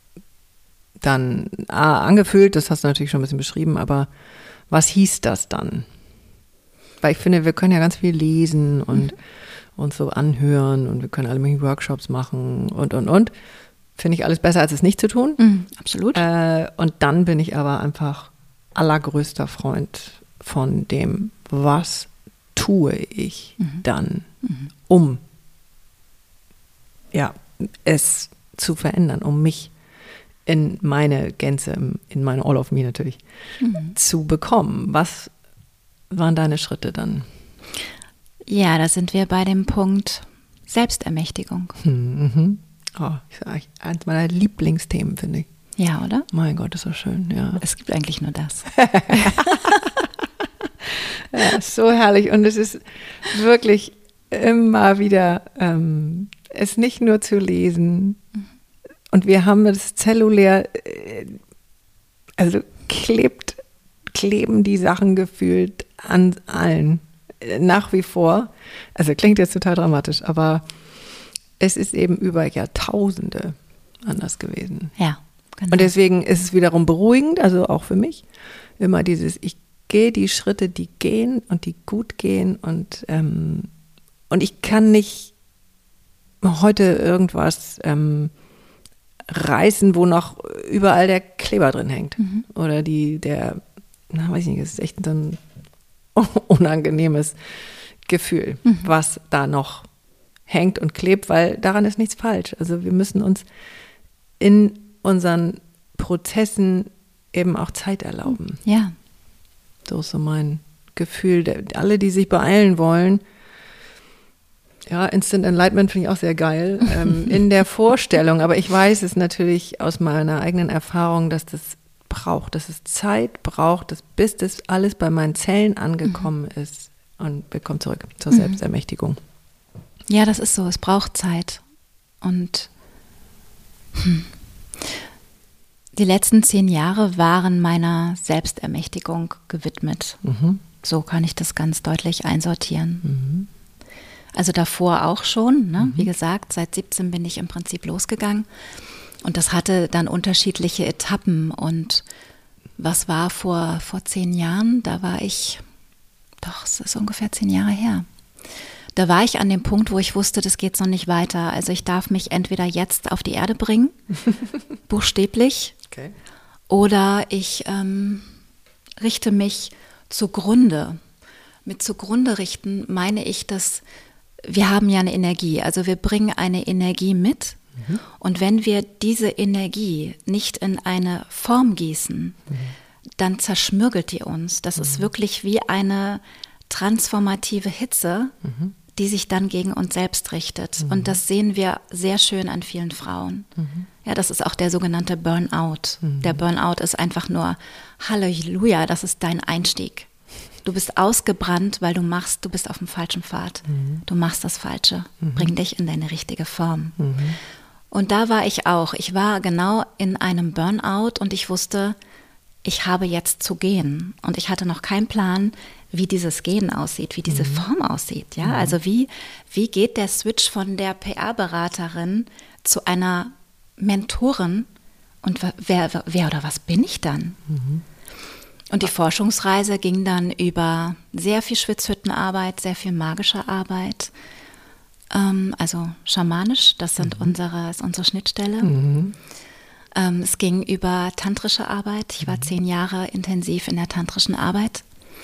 dann ah, angefühlt? Das hast du natürlich schon ein bisschen beschrieben, aber was hieß das dann? Weil ich finde, wir können ja ganz viel lesen und mhm. uns so anhören und wir können alle möglichen Workshops machen und, und, und. Finde ich alles besser, als es nicht zu tun. Mhm, absolut. Äh, und dann bin ich aber einfach allergrößter Freund von dem, was tue ich mhm. dann, mhm. um ja, es zu verändern, um mich in meine Gänze, in meine All of Me natürlich, mhm. zu bekommen. Was waren deine Schritte dann? Ja, da sind wir bei dem Punkt Selbstermächtigung. Mhm. Oh, ich sage, eins meiner Lieblingsthemen, finde ich. Ja, oder? Mein Gott, ist das schön, ja. Es gibt eigentlich nur das. Ja, so herrlich. Und es ist wirklich immer wieder, ähm, es nicht nur zu lesen. Und wir haben das zellulär, äh, also klebt, kleben die Sachen gefühlt an allen. Äh, nach wie vor. Also klingt jetzt total dramatisch, aber es ist eben über Jahrtausende anders gewesen. Ja, genau. Und deswegen ist es wiederum beruhigend, also auch für mich, immer dieses, ich gehe die Schritte, die gehen und die gut gehen und, ähm, und ich kann nicht heute irgendwas ähm, reißen, wo noch überall der Kleber drin hängt. Mhm. Oder die, der, na weiß ich nicht, es ist echt so ein unangenehmes Gefühl, mhm. was da noch hängt und klebt, weil daran ist nichts falsch. Also wir müssen uns in unseren Prozessen eben auch Zeit erlauben. Ja. So ist so mein Gefühl. Alle, die sich beeilen wollen, ja, Instant Enlightenment finde ich auch sehr geil, ähm, in der Vorstellung. Aber ich weiß es natürlich aus meiner eigenen Erfahrung, dass das braucht, dass es Zeit braucht, dass, bis das alles bei meinen Zellen angekommen mhm. ist. Und wir kommen zurück zur mhm. Selbstermächtigung. Ja, das ist so. Es braucht Zeit. Und hm, die letzten zehn Jahre waren meiner Selbstermächtigung gewidmet. Mhm. So kann ich das ganz deutlich einsortieren. Mhm. Also davor auch schon, ne? Mhm. Wie gesagt, seit siebzehn bin ich im Prinzip losgegangen. Und das hatte dann unterschiedliche Etappen. Und was war vor, vor zehn Jahren? Da war ich, doch, es ist ungefähr zehn Jahre her. Da war ich an dem Punkt, wo ich wusste, das geht so nicht weiter. Also ich darf mich entweder jetzt auf die Erde bringen, buchstäblich, okay. oder ich ähm, richte mich zugrunde. Mit zugrunde richten meine ich, dass wir haben ja eine Energie. Also wir bringen eine Energie mit. Mhm. Und wenn wir diese Energie nicht in eine Form gießen, mhm. dann zerschmürgelt die uns. Das mhm. ist wirklich wie eine transformative Hitze, mhm. die sich dann gegen uns selbst richtet. Mhm. Und das sehen wir sehr schön an vielen Frauen. Mhm. Ja, das ist auch der sogenannte Burnout. Mhm. Der Burnout ist einfach nur, Halleluja, das ist dein Einstieg. Du bist ausgebrannt, weil du machst, du bist auf dem falschen Pfad. Mhm. Du machst das Falsche. Mhm. Bring dich in deine richtige Form. Mhm. Und da war ich auch. Ich war genau in einem Burnout und ich wusste, ich habe jetzt zu gehen. Und ich hatte noch keinen Plan, wie dieses Gehen aussieht, wie diese mhm. Form aussieht. Ja? Mhm. Also wie, wie geht der Switch von der P R-Beraterin zu einer Mentorin und wer, wer oder was bin ich dann? Mhm. Und die Forschungsreise ging dann über sehr viel Schwitzhüttenarbeit, sehr viel magische Arbeit, ähm, also schamanisch, das sind mhm. unsere, ist unsere Schnittstelle. Mhm. Ähm, es ging über tantrische Arbeit, ich war mhm. zehn Jahre intensiv in der tantrischen Arbeit.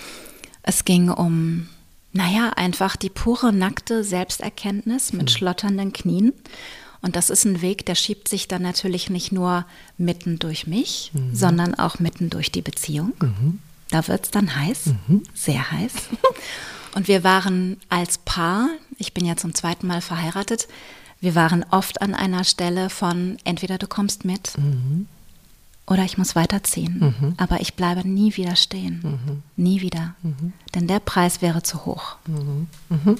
Es ging um, naja, einfach die pure, nackte Selbsterkenntnis mit mhm. schlotternden Knien. Und das ist ein Weg, der schiebt sich dann natürlich nicht nur mitten durch mich, mhm. sondern auch mitten durch die Beziehung. Mhm. Da wird es dann heiß, mhm. sehr heiß. Und wir waren als Paar, ich bin ja zum zweiten Mal verheiratet, wir waren oft an einer Stelle von entweder du kommst mit mhm. oder ich muss weiterziehen. Mhm. Aber ich bleibe nie wieder stehen. Mhm. Nie wieder. Mhm. Denn der Preis wäre zu hoch. Mhm. Mhm.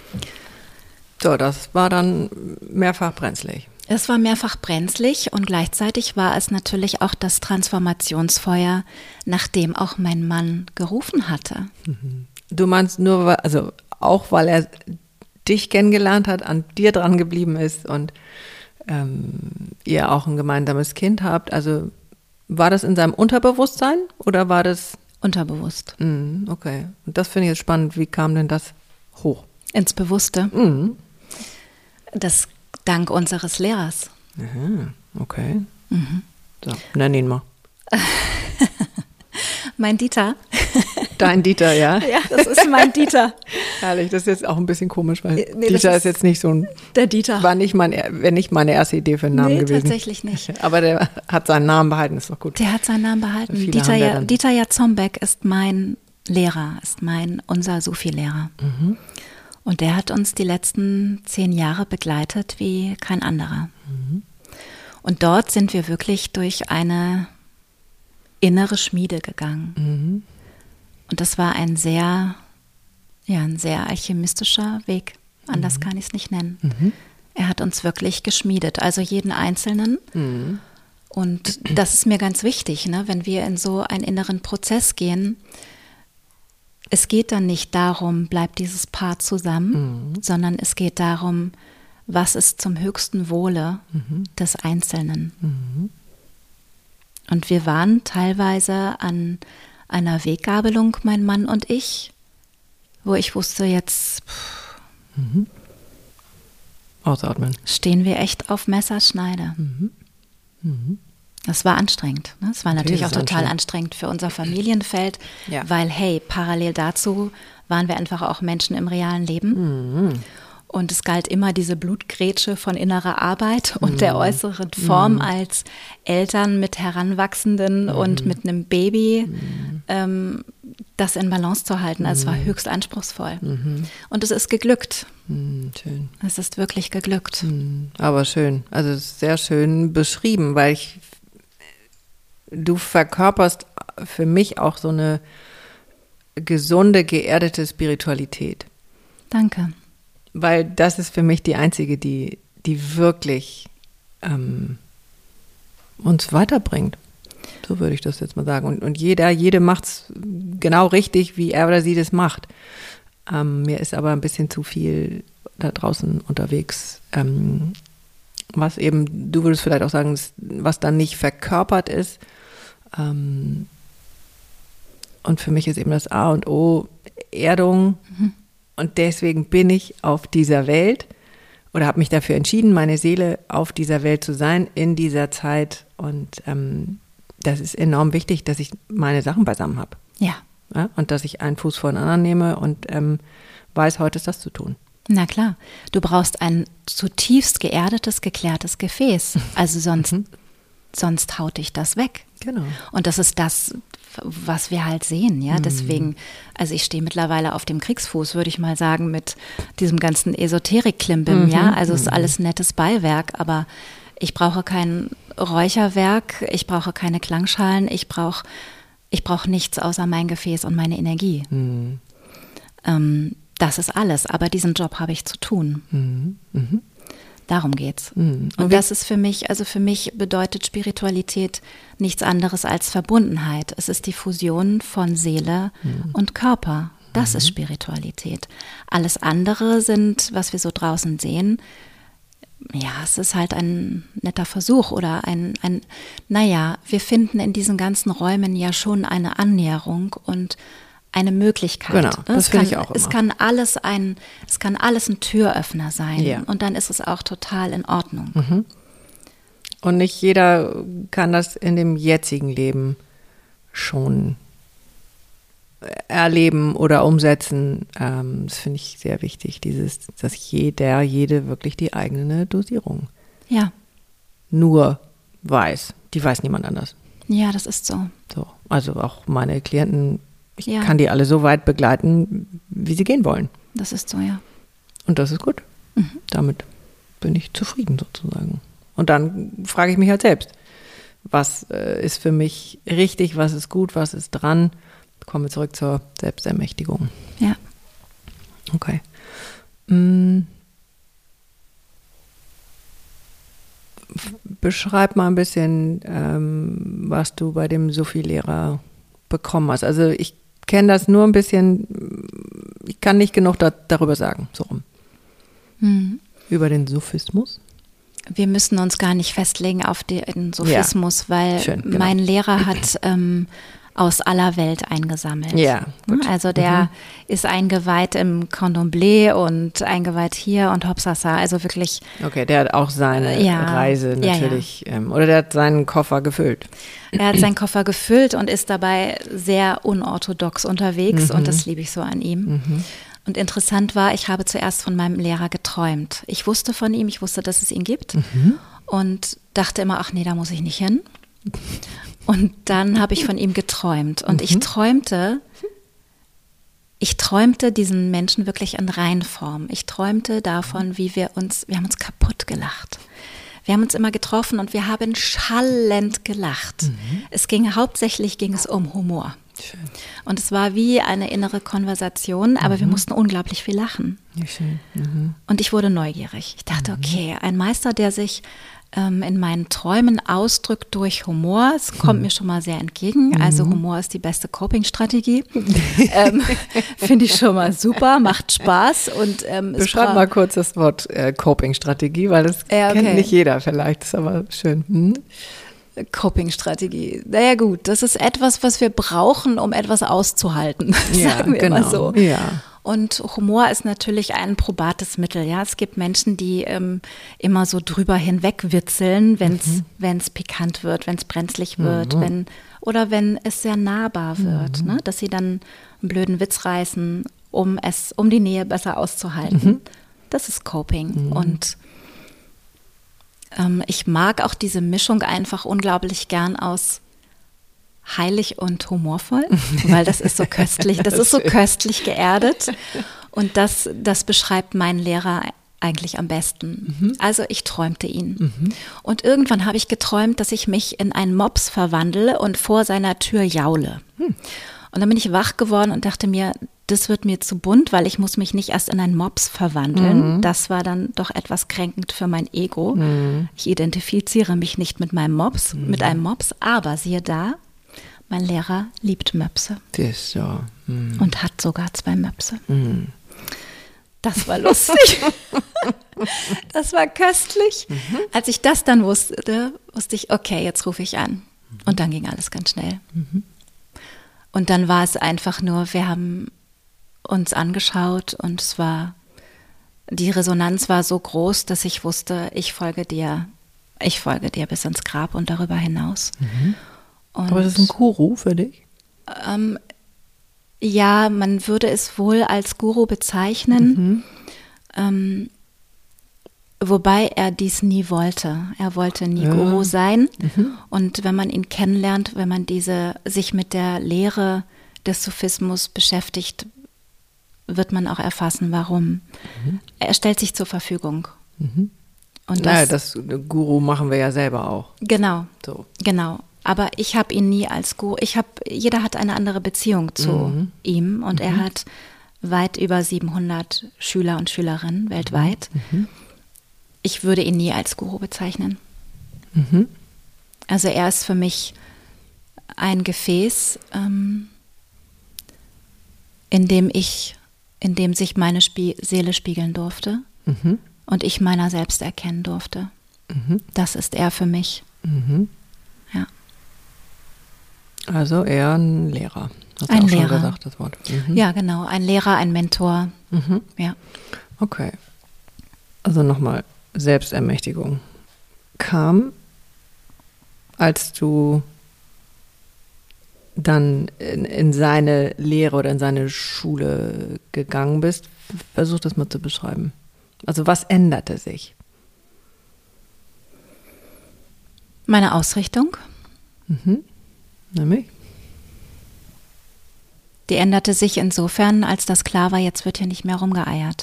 So, das war dann mehrfach brenzlig. Es war mehrfach brenzlig und gleichzeitig war es natürlich auch das Transformationsfeuer, nach dem auch mein Mann gerufen hatte. Du meinst nur, also auch weil er dich kennengelernt hat, an dir dran geblieben ist und ähm, ihr auch ein gemeinsames Kind habt. Also war das in seinem Unterbewusstsein oder war das? Unterbewusst. Mm, okay, und das finde ich jetzt spannend. Wie kam denn das hoch? Ins Bewusste. Mm. Das dank unseres Lehrers. Aha, okay. Mhm. So, nenn ihn mal. Mein Dieter. Dein Dieter, ja? Ja, das ist mein Dieter. Herrlich, das ist jetzt auch ein bisschen komisch, weil nee, Dieter ist, ist jetzt nicht so ein... Der Dieter. War nicht, mein, wenn nicht meine erste Idee für einen Namen nee, gewesen. tatsächlich nicht. Aber der hat seinen Namen behalten, ist doch gut. Der hat seinen Namen behalten. Dieter, ja, Dieter Jatzombeck ist mein Lehrer, ist mein, unser Sufi-Lehrer. Mhm. Und der hat uns die letzten zehn Jahre begleitet wie kein anderer. Mhm. Und dort sind wir wirklich durch eine innere Schmiede gegangen. Mhm. Und das war ein sehr, ja, ein sehr alchemistischer Weg. Anders mhm. kann ich es nicht nennen. Mhm. Er hat uns wirklich geschmiedet, also jeden Einzelnen. Mhm. Und das ist mir ganz wichtig, ne? Wenn wir in so einen inneren Prozess gehen. Es geht dann nicht darum, bleibt dieses Paar zusammen, mhm. sondern es geht darum, was ist zum höchsten Wohle mhm. des Einzelnen. Mhm. Und wir waren teilweise an einer Weggabelung, mein Mann und ich, wo ich wusste, jetzt mhm. ausatmen. Stehen wir echt auf Messerschneide. Mhm. Mhm. Das war anstrengend. Ne? Das war natürlich auch total anstrengend für unser Familienfeld, ja. weil, hey, parallel dazu waren wir einfach auch Menschen im realen Leben. Mhm. Und es galt immer diese Blutgrätsche von innerer Arbeit und mm. der äußeren Form mm. als Eltern mit Heranwachsenden mm. und mit einem Baby, mm. ähm, das in Balance zu halten. Also mm. es war höchst anspruchsvoll. Mm-hmm. Und es ist geglückt. Mm, schön. Es ist wirklich geglückt. Mm. Aber schön. Also es ist sehr schön beschrieben, weil ich, du verkörperst für mich auch so eine gesunde, geerdete Spiritualität. Danke. Weil das ist für mich die einzige, die, die wirklich ähm, uns weiterbringt. So würde ich das jetzt mal sagen. Und, und jeder, jede macht es genau richtig, wie er oder sie das macht. Ähm, mir ist aber ein bisschen zu viel da draußen unterwegs, ähm, was eben, du würdest vielleicht auch sagen, was dann nicht verkörpert ist. Ähm, und für mich ist eben das A und O Erdung. Mhm. Und deswegen bin ich auf dieser Welt oder habe mich dafür entschieden, meine Seele auf dieser Welt zu sein, in dieser Zeit. Und ähm, das ist enorm wichtig, dass ich meine Sachen beisammen habe. Ja. ja. Und dass ich einen Fuß vor den anderen nehme und ähm, weiß, heute ist das zu tun. Na klar, du brauchst ein zutiefst geerdetes, geklärtes Gefäß. Also sonst, mhm. sonst haut dich das weg. Genau. Und das ist das, was wir halt sehen, ja, deswegen, also ich stehe mittlerweile auf dem Kriegsfuß, würde ich mal sagen, mit diesem ganzen Esoterik-Klimbim, mhm. ja, also es ist alles nettes Beiwerk, aber ich brauche kein Räucherwerk, ich brauche keine Klangschalen, ich brauche ich brauche nichts außer mein Gefäß und meine Energie. Mhm. Ähm, das ist alles, aber diesen Job habe ich zu tun. Mhm. Mhm. Darum geht's. Mhm. Und, und das ist für mich, also für mich bedeutet Spiritualität nichts anderes als Verbundenheit. Es ist die Fusion von Seele mhm. und Körper. Das mhm. ist Spiritualität. Alles andere sind, was wir so draußen sehen, ja, es ist halt ein netter Versuch oder ein, ein, naja, wir finden in diesen ganzen Räumen ja schon eine Annäherung und eine Möglichkeit. Genau, das finde ich auch immer. Es kann alles ein, es kann alles ein Türöffner sein ja. und dann ist es auch total in Ordnung. Mhm. Und nicht jeder kann das in dem jetzigen Leben schon erleben oder umsetzen. Ähm, das finde ich sehr wichtig, dieses, dass jeder, jede wirklich die eigene Dosierung ja. nur weiß. Die weiß niemand anders. Ja, das ist so. So, also auch meine Klienten, ich ja. kann die alle so weit begleiten, wie sie gehen wollen. Das ist so, ja. Und das ist gut. Mhm. Damit bin ich zufrieden sozusagen. Und dann frage ich mich halt selbst, was äh, ist für mich richtig, was ist gut, was ist dran. Kommen wir zurück zur Selbstermächtigung. Ja. Okay. Hm. Beschreib mal ein bisschen, ähm, was du bei dem Sufi-Lehrer bekommen hast. Also ich kenne das nur ein bisschen, ich kann nicht genug da, darüber sagen, so rum. Mhm. Über den Sufismus? Wir müssen uns gar nicht festlegen auf den Sufismus, ja. weil Schön, genau. mein Lehrer hat ähm, aus aller Welt eingesammelt. Ja, gut. Also der mhm. ist eingeweiht im Candomblé und eingeweiht hier und Hopsasa, also wirklich. Okay, der hat auch seine ja, Reise natürlich, ja, ja. Ähm, oder der hat seinen Koffer gefüllt. Er hat seinen Koffer gefüllt und ist dabei sehr unorthodox unterwegs mhm. und das liebe ich so an ihm. Mhm. Und interessant war, ich habe zuerst von meinem Lehrer geträumt. Ich wusste von ihm, ich wusste, dass es ihn gibt mhm. und dachte immer, ach nee, da muss ich nicht hin. Und dann habe ich von ihm geträumt und mhm. ich träumte, ich träumte diesen Menschen wirklich in Reinform. Ich träumte davon, wie wir uns, wir haben uns kaputt gelacht. Wir haben uns immer getroffen und wir haben schallend gelacht. Mhm. Es ging, hauptsächlich ging es um Humor. Schön. Und es war wie eine innere Konversation, aber mhm. wir mussten unglaublich viel lachen. Ja, schön. Mhm. Und ich wurde neugierig. Ich dachte, okay, ein Meister, der sich ähm, in meinen Träumen ausdrückt durch Humor, es kommt mhm. mir schon mal sehr entgegen. Mhm. Also Humor ist die beste Coping-Strategie. ähm, Finde ich schon mal super, macht Spaß. Und, ähm, beschreib mal kurz das Wort äh, Coping-Strategie, weil das ja, okay. kennt nicht jeder vielleicht, ist aber schön. Mhm. Coping-Strategie. Naja gut, das ist etwas, was wir brauchen, um etwas auszuhalten, ja, sagen wir genau. mal so. Ja. Und Humor ist natürlich ein probates Mittel. Ja, es gibt Menschen, die ähm, immer so drüber hinwegwitzeln, wenn es mhm. wenn's pikant wird, wenn es brenzlig wird, mhm. wenn oder wenn es sehr nahbar wird, mhm. ne? Dass sie dann einen blöden Witz reißen, um es, um die Nähe besser auszuhalten. Mhm. Das ist Coping. Mhm. Und ähm, ich mag auch diese Mischung einfach unglaublich gern aus heilig und humorvoll, weil das ist so köstlich, das ist so köstlich geerdet und das, das beschreibt mein Lehrer eigentlich am besten. Mhm. Also ich träumte ihn. Mhm. Und irgendwann habe ich geträumt, dass ich mich in einen Mops verwandle und vor seiner Tür jaule. Mhm. Und dann bin ich wach geworden und dachte mir, das wird mir zu bunt, weil ich muss mich nicht erst in einen Mops verwandeln. Mhm. Das war dann doch etwas kränkend für mein Ego. Mhm. Ich identifiziere mich nicht mit meinem Mops, mhm. mit einem Mops, aber siehe da, mein Lehrer liebt Möpse. Das ist so. Mhm. Und hat sogar zwei Möpse. Mhm. Das war lustig. Das war köstlich. Mhm. Als ich das dann wusste, wusste ich, okay, jetzt rufe ich an. Mhm. Und dann ging alles ganz schnell. Mhm. Und dann war es einfach nur, wir haben uns angeschaut und es war, die Resonanz war so groß, dass ich wusste, ich folge dir, ich folge dir bis ins Grab und darüber hinaus. Mhm. Und, aber ist das ein Guru für dich? Ähm, ja, man würde es wohl als Guru bezeichnen, mhm. ähm, wobei er dies nie wollte. Er wollte nie ja. Guru sein. Mhm. Und wenn man ihn kennenlernt, wenn man diese sich mit der Lehre des Sufismus beschäftigt, wird man auch erfassen, warum. Mhm. Er stellt sich zur Verfügung. Mhm. Und das, naja, das Guru machen wir ja selber auch. Genau, so. genau. Aber ich habe ihn nie als Guru, ich habe, jeder hat eine andere Beziehung zu mhm. ihm und mhm. er hat weit über siebenhundert Schüler und Schülerinnen weltweit. Mhm. Ich würde ihn nie als Guru bezeichnen. Mhm. Also er ist für mich ein Gefäß, ähm, in dem ich, in dem sich meine Spie- Seele spiegeln durfte mhm. und ich meiner selbst erkennen durfte. Mhm. Das ist er für mich. Mhm. Ja. Also eher ein Lehrer. Hast ein du auch Lehrer. schon gesagt, das Wort. Mhm. Ja, genau. Ein Lehrer, ein Mentor. Mhm. Ja. Okay. Also nochmal, Selbstermächtigung kam, als du dann in, in seine Lehre oder in seine Schule gegangen bist. Versuch das mal zu beschreiben. Also was änderte sich? Meine Ausrichtung. Mhm. Nämlich? Die änderte sich insofern, als das klar war, jetzt wird hier nicht mehr rumgeeiert.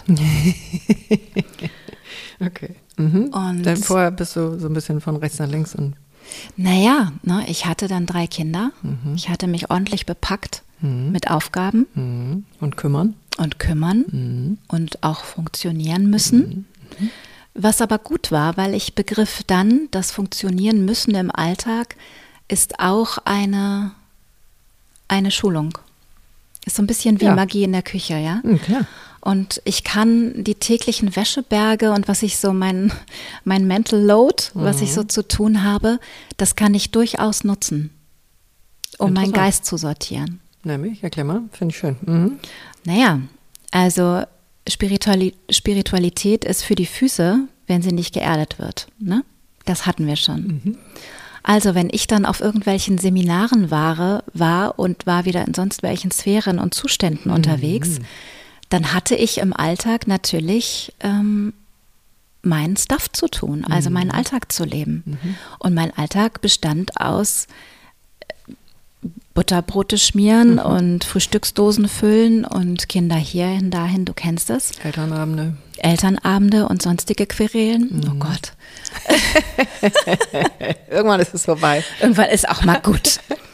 Okay. Mhm. Und dann vorher bist du so ein bisschen von rechts nach links und naja, ne, ich hatte dann drei Kinder. Mhm. Ich hatte mich ordentlich bepackt mhm. mit Aufgaben. Mhm. Und kümmern. Und kümmern mhm. und auch funktionieren müssen. Mhm. Was aber gut war, weil ich begriff dann, das Funktionieren müssen im Alltag ist auch eine, eine Schulung. Ist so ein bisschen wie ja. Magie in der Küche, ja? Mhm, klar. Und ich kann die täglichen Wäscheberge und was ich so, mein, mein Mental Load, mhm. was ich so zu tun habe, das kann ich durchaus nutzen, um meinen Geist zu sortieren. Nämlich, erklär mal, finde ich schön. Mhm. Naja, also Spirituali- Spiritualität ist für die Füße, wenn sie nicht geerdet wird. Ne? Das hatten wir schon. Mhm. Also wenn ich dann auf irgendwelchen Seminaren war, war und war wieder in sonst welchen Sphären und Zuständen mhm. unterwegs, dann hatte ich im Alltag natürlich ähm, meinen Stuff zu tun, also mhm. meinen Alltag zu leben. Mhm. Und mein Alltag bestand aus Butterbrote schmieren mhm. und Frühstücksdosen füllen und Kinder hierhin, dahin, du kennst es. Elternabende. Elternabende und sonstige Querelen. Mhm. Oh Gott. Irgendwann ist es vorbei. Irgendwann ist auch mal gut.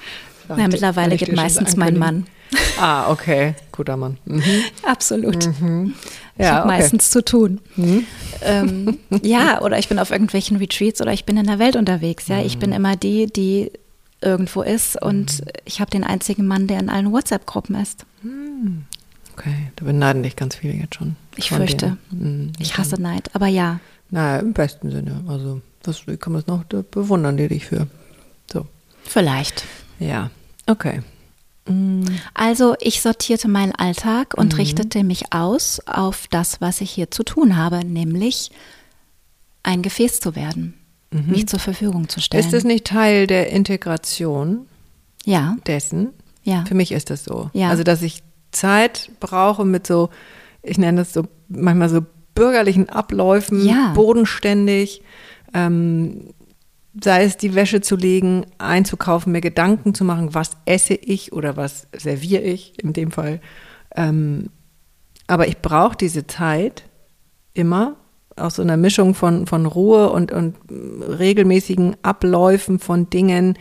Da ja, mittlerweile geht meistens mein Mann. Ah, okay. Guter Mann. Mhm. Absolut. Mhm. Ich Ja, habe okay. meistens zu tun. Mhm. Ähm, ja, oder ich bin auf irgendwelchen Retreats oder ich bin in der Welt unterwegs. Ja, ich bin immer die, die irgendwo ist und ich habe den einzigen Mann, der in allen WhatsApp-Gruppen ist. Okay, da beneiden dich ganz viele jetzt schon. Ich von fürchte. denen. Mhm. Ich hasse Neid, aber ja. Na, im besten Sinne. Also, was, wie kann man es noch da bewundern, die dich für? So. Vielleicht. Ja, okay. Mhm. Also ich sortierte meinen Alltag und Mhm. richtete mich aus auf das, was ich hier zu tun habe, nämlich ein Gefäß zu werden, Mhm. mich zur Verfügung zu stellen. Ist es nicht Teil der Integration Ja, dessen? ja. Für mich ist das so. Ja. Also, dass ich Zeit brauche mit so, ich nenne das so, manchmal so bürgerlichen Abläufen, Ja. bodenständig, ähm, sei es die Wäsche zu legen, einzukaufen, mir Gedanken zu machen, was esse ich oder was serviere ich in dem Fall. Ähm, aber ich brauche diese Zeit immer aus so einer Mischung von, von Ruhe und, und regelmäßigen Abläufen von Dingen,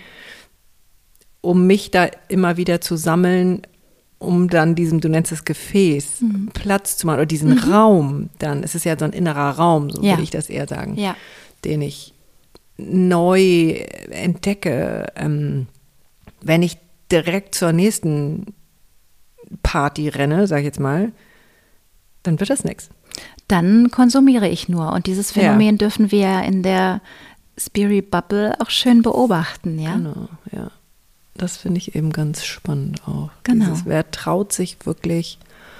um mich da immer wieder zu sammeln, um dann diesem, du nennst es Gefäß, Mhm. Platz zu machen oder diesen Mhm. Raum dann. Es ist ja so ein innerer Raum, so Ja. würde ich das eher sagen, Ja. den ich neu entdecke, ähm, wenn ich direkt zur nächsten Party renne, sag ich jetzt mal, dann wird das nichts. Dann konsumiere ich nur. Und dieses Phänomen dürfen wir in der Spirit Bubble auch schön beobachten, ja? Genau, ja. Das finde ich eben ganz spannend auch. Genau. Dieses, wer traut sich wirklich,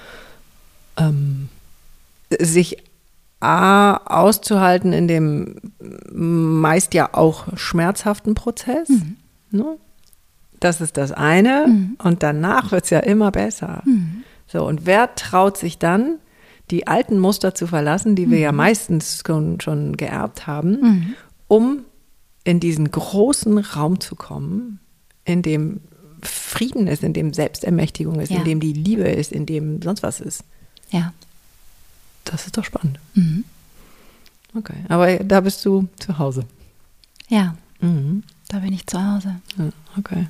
ähm, sich A, auszuhalten in dem meist ja auch schmerzhaften Prozess. Mhm. Ne? Das ist das eine. Mhm. Und danach wird es ja immer besser. Mhm. So, und wer traut sich dann, die alten Muster zu verlassen, die wir Mhm. ja meistens schon, schon geerbt haben, Mhm. um in diesen großen Raum zu kommen, in dem Frieden ist, in dem Selbstermächtigung ist, Ja. in dem die Liebe ist, in dem sonst was ist. Ja. Das ist doch spannend. Mhm. Okay, aber da bist du zu Hause. Ja, Mhm. da bin ich zu Hause. Ja, okay.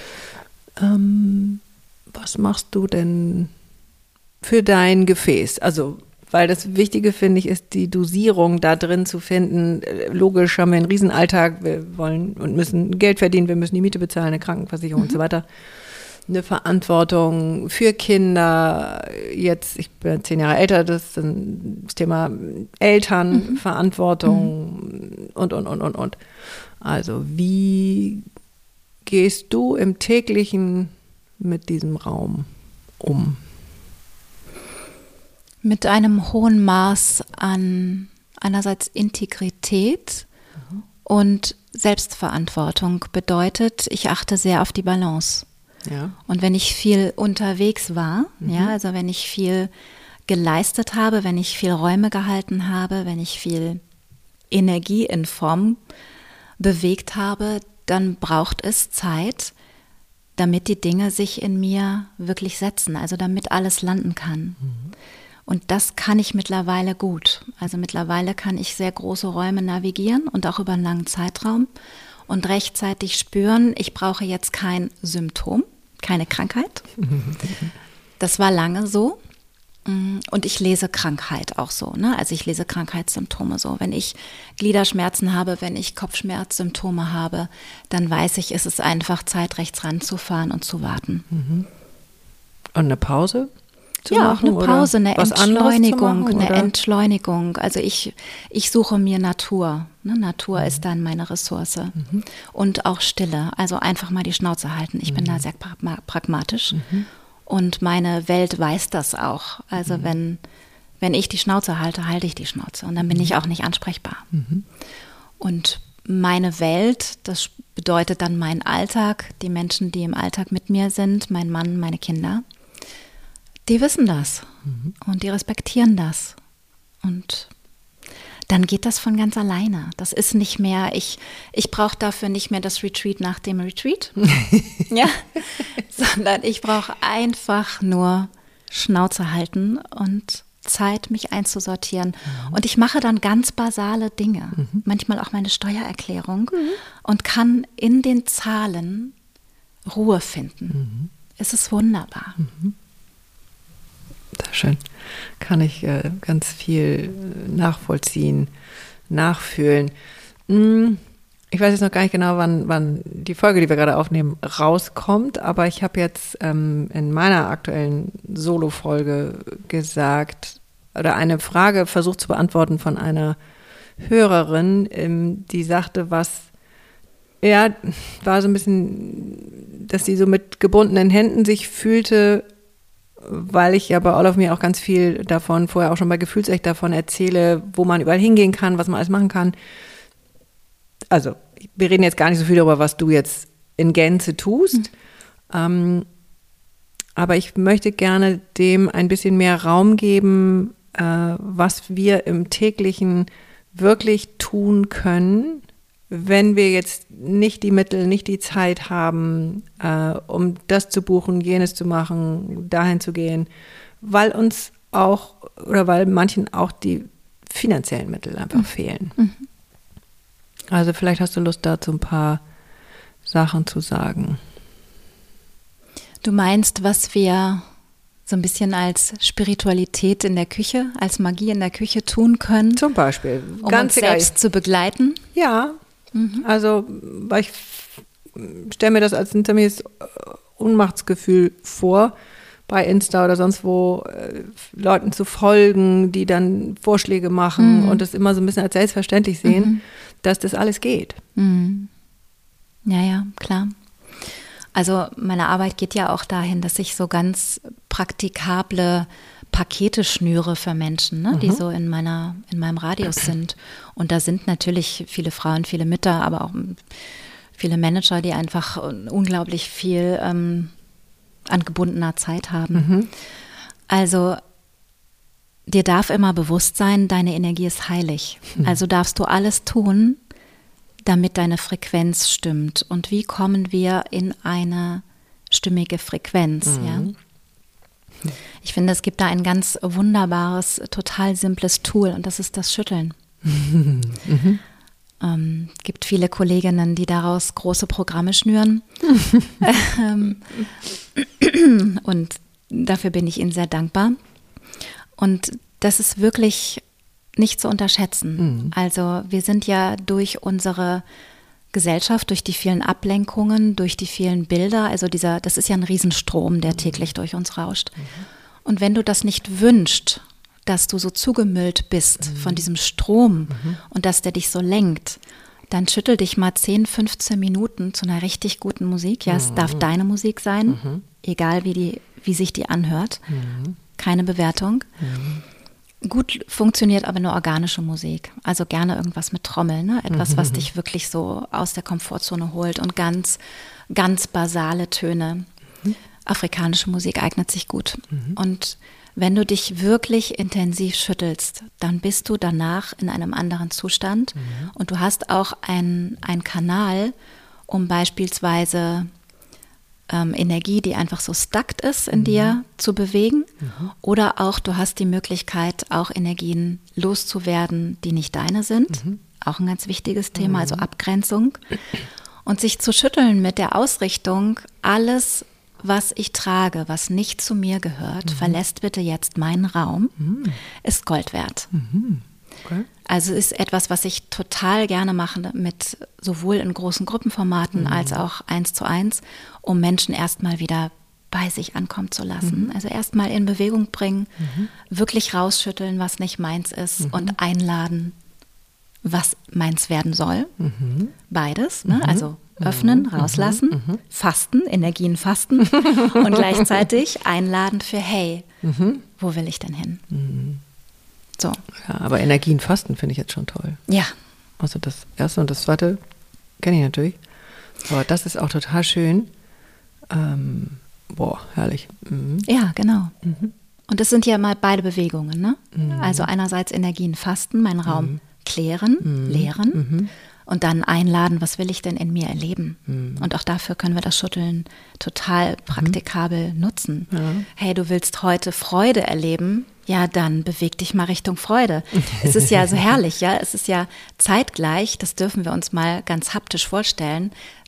Ähm, was machst du denn für dein Gefäß? Also, weil das Wichtige, finde ich, ist die Dosierung da drin zu finden. Äh, Logisch haben wir einen Riesenalltag, wir wollen und müssen Geld verdienen, wir müssen die Miete bezahlen, eine Krankenversicherung Mhm. und so weiter. Eine Verantwortung für Kinder. Jetzt, ich bin zehn Jahre älter, das ist dann das Thema Eltern, Mhm. Verantwortung und, und, und, und, und. Also, wie gehst du im täglichen mit diesem Raum um? Mit einem hohen Maß an einerseits Integrität Mhm. und Selbstverantwortung bedeutet, ich achte sehr auf die Balance. Ja. Und wenn ich viel unterwegs war, Mhm. ja, also wenn ich viel geleistet habe, wenn ich viel Räume gehalten habe, wenn ich viel Energie in Form bewegt habe, dann braucht es Zeit, damit die Dinge sich in mir wirklich setzen, also damit alles landen kann. Mhm. Und das kann ich mittlerweile gut. Also mittlerweile kann ich sehr große Räume navigieren und auch über einen langen Zeitraum und rechtzeitig spüren, ich brauche jetzt kein Symptom, keine Krankheit. Das war lange so. Und ich lese Krankheit auch so, ne? Also ich lese Krankheitssymptome so. Wenn ich Gliederschmerzen habe, wenn ich Kopfschmerzsymptome habe, dann weiß ich, es ist einfach Zeit, rechts ranzufahren und zu warten. Und eine Pause zu Ja, machen? auch eine Pause, oder eine was anderes zu Entschleunigung, machen, eine oder? Entschleunigung. Also ich, ich suche mir Natur. Ne? Natur Mhm. ist dann meine Ressource. Und auch Stille. Also einfach mal die Schnauze halten. Ich Mhm. bin da sehr pra- pragmatisch. Und meine Welt weiß das auch. Also Mhm. wenn, wenn ich die Schnauze halte, halte ich die Schnauze. Und dann bin ich auch nicht ansprechbar. Mhm. Und meine Welt, das bedeutet dann mein Alltag, die Menschen, die im Alltag mit mir sind, mein Mann, meine Kinder, die wissen das Mhm. und die respektieren das. Und dann geht das von ganz alleine. Das ist nicht mehr, ich, ich brauche dafür nicht mehr das Retreat nach dem Retreat, ja, sondern ich brauche einfach nur Schnauze halten und Zeit, mich einzusortieren. Mhm. Und ich mache dann ganz basale Dinge, mhm. manchmal auch meine Steuererklärung mhm. und kann in den Zahlen Ruhe finden. Mhm. Es ist wunderbar. Mhm. Sehr schön. Kann ich äh, ganz viel nachvollziehen, nachfühlen. Hm. Ich weiß jetzt noch gar nicht genau, wann, wann die Folge, die wir gerade aufnehmen, rauskommt, aber ich habe jetzt ähm, in meiner aktuellen Solo-Folge gesagt oder eine Frage versucht zu beantworten von einer Hörerin, ähm, die sagte, was, ja, war so ein bisschen, dass sie so mit gebundenen Händen sich fühlte, weil ich ja bei All of Me auch ganz viel davon, vorher auch schon bei Gefühlsecht davon erzähle, wo man überall hingehen kann, was man alles machen kann. Also, wir reden jetzt gar nicht so viel darüber, was du jetzt in Gänze tust, mhm. ähm, aber ich möchte gerne dem ein bisschen mehr Raum geben, äh, was wir im täglichen wirklich tun können, wenn wir jetzt nicht die Mittel, nicht die Zeit haben, äh, um das zu buchen, jenes zu machen, dahin zu gehen, weil uns auch oder weil manchen auch die finanziellen Mittel einfach mhm. fehlen. Mhm. Also vielleicht hast du Lust, dazu ein paar Sachen zu sagen. Du meinst, was wir so ein bisschen als Spiritualität in der Küche, als Magie in der Küche tun können? Zum Beispiel. Um Ganz uns selbst zu begleiten? Ja, mhm. also weil ich stelle mir das als ein ziemliches Ohnmachtsgefühl vor, bei Insta oder sonst wo äh, Leuten zu folgen, die dann Vorschläge machen mhm. und das immer so ein bisschen als selbstverständlich sehen, mhm. dass das alles geht. Mhm. Ja, ja, klar. Also meine Arbeit geht ja auch dahin, dass ich so ganz praktikable Pakete schnüre für Menschen, ne, mhm. die so in meiner, in meinem Radius sind. Und da sind natürlich viele Frauen, viele Mütter, aber auch viele Manager, die einfach unglaublich viel ähm, an gebundener Zeit haben. Mhm. Also dir darf immer bewusst sein, deine Energie ist heilig. Mhm. Also darfst du alles tun, damit deine Frequenz stimmt. Und wie kommen wir in eine stimmige Frequenz? Mhm. Ja? Ich finde, es gibt da ein ganz wunderbares, total simples Tool und das ist das Schütteln. Mhm. Ähm, gibt viele Kolleginnen, die daraus große Programme schnüren. ähm, und dafür bin ich ihnen sehr dankbar. Und das ist wirklich nicht zu unterschätzen. Mhm. Also wir sind ja durch unsere Gesellschaft, durch die vielen Ablenkungen, durch die vielen Bilder, also dieser, das ist ja ein Riesenstrom, der täglich durch uns rauscht. Mhm. Und wenn du das nicht wünschst, dass du so zugemüllt bist mhm. von diesem Strom mhm. und dass der dich so lenkt, dann schüttel dich mal zehn, fünfzehn Minuten zu einer richtig guten Musik. Ja, es mhm. darf deine Musik sein, mhm. egal wie, die, wie sich die anhört. Mhm. Keine Bewertung. Mhm. Gut funktioniert aber nur organische Musik. Also gerne irgendwas mit Trommeln, ne? Etwas, mhm. was dich wirklich so aus der Komfortzone holt und ganz, ganz basale Töne. Mhm. Afrikanische Musik eignet sich gut. Mhm. Und wenn du dich wirklich intensiv schüttelst, dann bist du danach in einem anderen Zustand mhm. und du hast auch einen Kanal, um beispielsweise ähm, Energie, die einfach so stuckt ist in mhm. dir, zu bewegen. Mhm. Oder auch du hast die Möglichkeit, auch Energien loszuwerden, die nicht deine sind. Mhm. Auch ein ganz wichtiges Thema, mhm. also Abgrenzung. Und sich zu schütteln mit der Ausrichtung, alles was ich trage, was nicht zu mir gehört, mhm. verlässt bitte jetzt meinen Raum, mhm. ist Gold wert. Mhm. Okay. Also ist etwas, was ich total gerne mache, mit sowohl in großen Gruppenformaten mhm. als auch eins zu eins, um Menschen erstmal wieder bei sich ankommen zu lassen. Mhm. Also erstmal in Bewegung bringen, mhm. wirklich rausschütteln, was nicht meins ist mhm. und einladen, was meins werden soll. Mhm. Beides, ne? Mhm. Also öffnen, rauslassen, mhm. fasten, Energien fasten und gleichzeitig einladen für, hey, mhm. wo will ich denn hin? Mhm. So. Ja, aber Energien fasten finde ich jetzt schon toll. Ja. Also das erste und das zweite kenne ich natürlich. Aber das ist auch total schön. Ähm, boah, herrlich. Mhm. Ja, genau. Mhm. Und das sind ja mal beide Bewegungen, ne? Mhm. Also einerseits Energien fasten, meinen Raum mhm. klären, mhm. leeren. Mhm. Und dann einladen, was will ich denn in mir erleben? Mhm. Und auch dafür können wir das Schütteln total praktikabel mhm. nutzen. Ja. Hey, du willst heute Freude erleben? Ja, dann beweg dich mal Richtung Freude. Es ist ja so herrlich, ja. Es ist ja zeitgleich, das dürfen wir uns mal ganz haptisch vorstellen,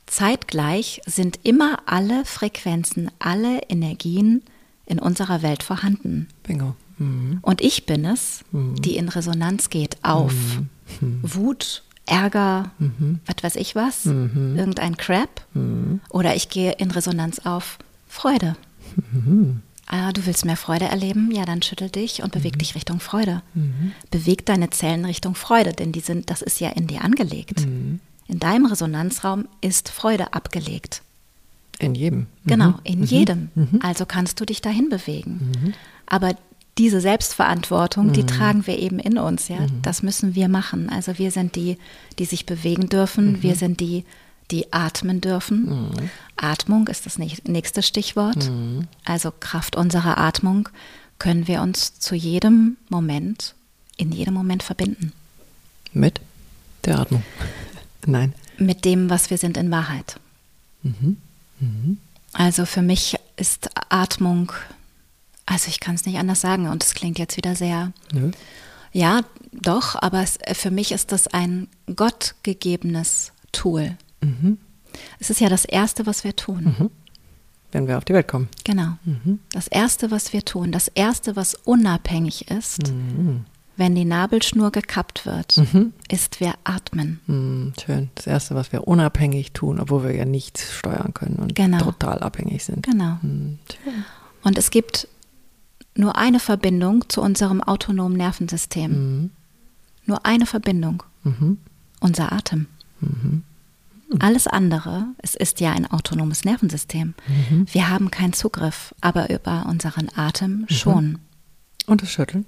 zeitgleich sind immer alle Frequenzen, alle Energien in unserer Welt vorhanden. Bingo. Mhm. Und ich bin es, mhm. die in Resonanz geht auf mhm. Wut, Ärger, mhm. was weiß ich was, mhm. irgendein Crap. Mhm. Oder ich gehe in Resonanz auf Freude. Mhm. Ah, du willst mehr Freude erleben? Ja, dann schüttel dich und beweg mhm. dich Richtung Freude. Mhm. Beweg deine Zellen Richtung Freude, denn die sind, das ist ja in dir angelegt. Mhm. In deinem Resonanzraum ist Freude abgelegt. In jedem. Genau, mhm. in mhm. jedem. Mhm. Also kannst du dich dahin bewegen. Mhm. Aber diese Selbstverantwortung, mhm. die tragen wir eben in uns. Ja, mhm. das müssen wir machen. Also wir sind die, die sich bewegen dürfen. Mhm. Wir sind die, die atmen dürfen. Mhm. Atmung ist das nächste Stichwort. Mhm. Also Kraft unserer Atmung können wir uns zu jedem Moment, in jedem Moment verbinden. Mit der Atmung? Nein. Mit dem, was wir sind in Wahrheit. Mhm. Mhm. Also für mich ist Atmung, also ich kann es nicht anders sagen und es klingt jetzt wieder sehr, Nö. ja, doch, aber es, für mich ist das ein gottgegebenes Tool. Mhm. Es ist ja das Erste, was wir tun. Mhm. Wenn wir auf die Welt kommen. Genau. Mhm. Das Erste, was wir tun, das Erste, was unabhängig ist, mhm. wenn die Nabelschnur gekappt wird, mhm. ist wir atmen. Mhm, schön. Das Erste, was wir unabhängig tun, obwohl wir ja nichts steuern können und genau. total abhängig sind. Genau. Mhm, schön. Und es gibt nur eine Verbindung zu unserem autonomen Nervensystem. Mhm. Nur eine Verbindung. Mhm. Unser Atem. Mhm. Alles andere, es ist ja ein autonomes Nervensystem. Mhm. Wir haben keinen Zugriff, aber über unseren Atem schon. Mhm. Und das Schütteln?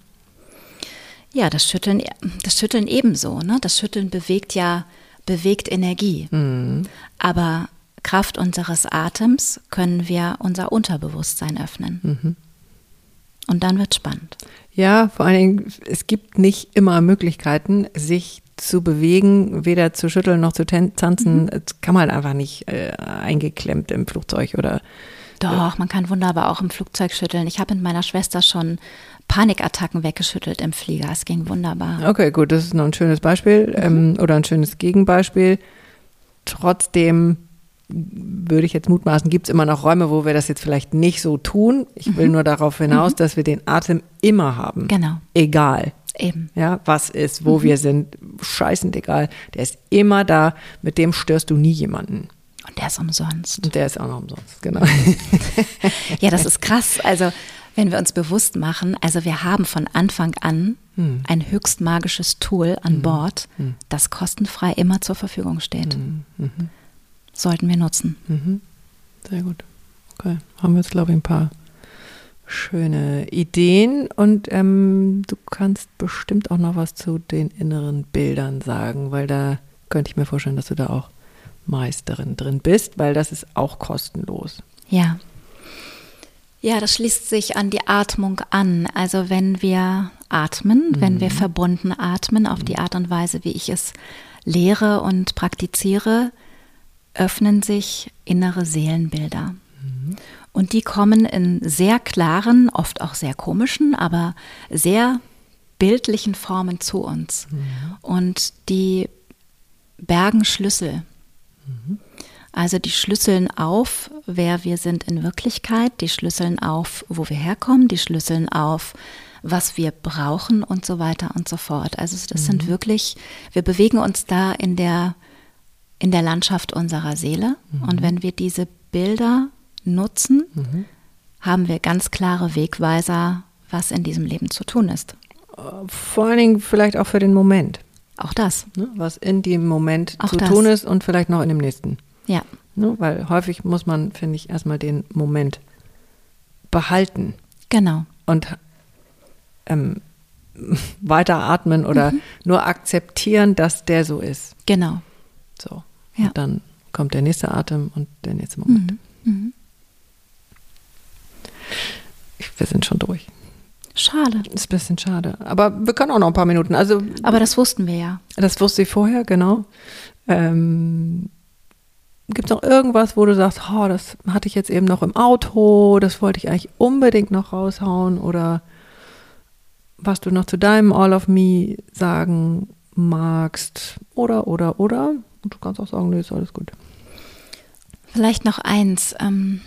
Ja, das Schütteln, das Schütteln ebenso. Ne? Das Schütteln bewegt ja, bewegt Energie. Mhm. Aber Kraft unseres Atems können wir unser Unterbewusstsein öffnen. Mhm. Und dann wird es spannend. Ja, vor allen Dingen, es gibt nicht immer Möglichkeiten, sich zu bewegen, weder zu schütteln noch zu tanzen. Mhm. Das kann man einfach nicht äh, eingeklemmt im Flugzeug oder. Doch, äh, man kann wunderbar auch im Flugzeug schütteln. Ich habe mit meiner Schwester schon Panikattacken weggeschüttelt im Flieger. Es ging wunderbar. Okay, gut, das ist noch ein schönes Beispiel mhm. ähm, oder ein schönes Gegenbeispiel. Trotzdem würde ich jetzt mutmaßen, gibt es immer noch Räume, wo wir das jetzt vielleicht nicht so tun. Ich will mhm. nur darauf hinaus, mhm. dass wir den Atem immer haben. Genau. Egal. Eben. Ja, was ist, wo mhm. wir sind, scheißend egal. Der ist immer da, mit dem störst du nie jemanden. Und der ist umsonst. Und der ist auch noch umsonst, genau. Ja, das ist krass. Also, wenn wir uns bewusst machen, also wir haben von Anfang an hm. ein höchst magisches Tool an hm. Bord, hm. das kostenfrei immer zur Verfügung steht. Hm. Mhm. Sollten wir nutzen. Mhm. Sehr gut. Okay, haben wir jetzt, glaube ich, ein paar schöne Ideen und ähm, du kannst bestimmt auch noch was zu den inneren Bildern sagen, weil da könnte ich mir vorstellen, dass du da auch Meisterin drin bist, weil das ist auch kostenlos. Ja. Ja, das schließt sich an die Atmung an. Also wenn wir atmen, mhm. wenn wir verbunden atmen, auf die Art und Weise, wie ich es lehre und praktiziere, öffnen sich innere Seelenbilder. Mhm. Und die kommen in sehr klaren, oft auch sehr komischen, aber sehr bildlichen Formen zu uns. Mhm. Und die bergen Schlüssel. Mhm. Also die schlüsseln auf, wer wir sind in Wirklichkeit, die schlüsseln auf, wo wir herkommen, die schlüsseln auf, was wir brauchen und so weiter und so fort. Also das mhm. sind wirklich, wir bewegen uns da in der, in der Landschaft unserer Seele. Mhm. Und wenn wir diese Bilder nutzen, mhm. haben wir ganz klare Wegweiser, was in diesem Leben zu tun ist. Vor allen Dingen vielleicht auch für den Moment. Auch das. Ne, was in dem Moment auch zu das. tun ist und vielleicht noch in dem nächsten. Ja. Ne, weil häufig muss man, finde ich, erstmal den Moment behalten. Genau. Und ähm, weiter atmen oder mhm. nur akzeptieren, dass der so ist. Genau. So. Ja. Und dann kommt der nächste Atem und der nächste Moment. Mhm. Mhm. Wir sind schon durch. Schade. Ist ein bisschen schade. Aber wir können auch noch ein paar Minuten. Also, aber das wussten wir ja. Das wusste ich vorher, genau. Ähm, gibt es noch irgendwas, wo du sagst, oh, das hatte ich jetzt eben noch im Auto, das wollte ich eigentlich unbedingt noch raushauen oder was du noch zu deinem All of Me sagen magst oder, oder, oder? Und du kannst auch sagen, nee, ist alles gut. Vielleicht noch eins. Ähm,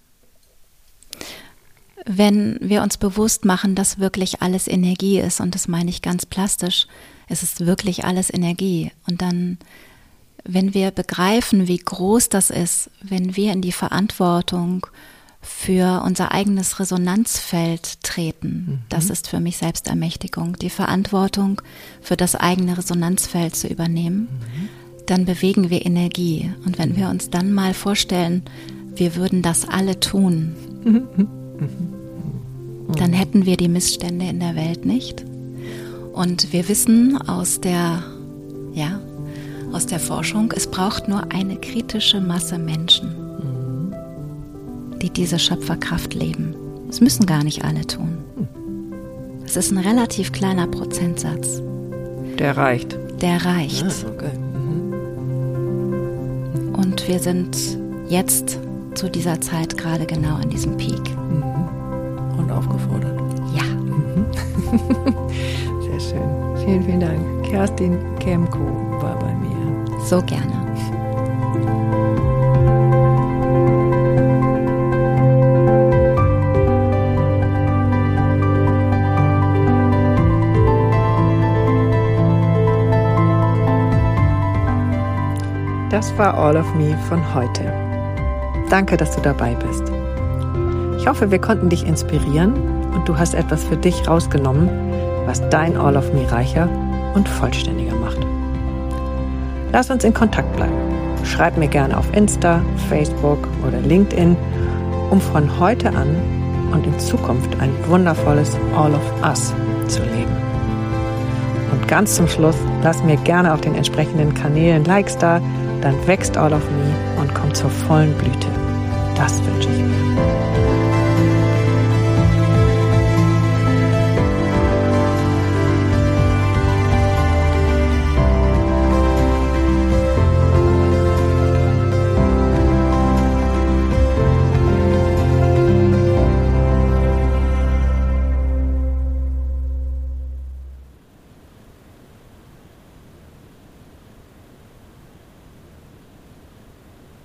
wenn wir uns bewusst machen, dass wirklich alles Energie ist, und das meine ich ganz plastisch, es ist wirklich alles Energie. Und dann, wenn wir begreifen, wie groß das ist, wenn wir in die Verantwortung für unser eigenes Resonanzfeld treten, mhm. das ist für mich Selbstermächtigung, die Verantwortung für das eigene Resonanzfeld zu übernehmen, mhm. dann bewegen wir Energie. Und wenn wir uns dann mal vorstellen, wir würden das alle tun, mhm. Mhm. dann hätten wir die Missstände in der Welt nicht. Und wir wissen aus der, ja, aus der Forschung, es braucht nur eine kritische Masse Menschen, die diese Schöpferkraft leben. Das müssen gar nicht alle tun. Es ist ein relativ kleiner Prozentsatz. Der reicht. Der reicht. Ja, okay. Mhm. Und wir sind jetzt zu dieser Zeit gerade genau an diesem Peak. Mhm. Und aufgefordert. Ja. Mhm. Sehr schön. Vielen, vielen Dank. Kerstin Kemko war bei mir. So gerne. Das war All of Me von heute. Danke, dass du dabei bist. Ich hoffe, wir konnten dich inspirieren und du hast etwas für dich rausgenommen, was dein All of Me reicher und vollständiger macht. Lass uns in Kontakt bleiben. Schreib mir gerne auf Insta, Facebook oder LinkedIn, um von heute an und in Zukunft ein wundervolles All of Us zu leben. Und ganz zum Schluss, lass mir gerne auf den entsprechenden Kanälen Likes da, dann wächst All of Me und kommt zur vollen Blüte. Das wünsche ich mir.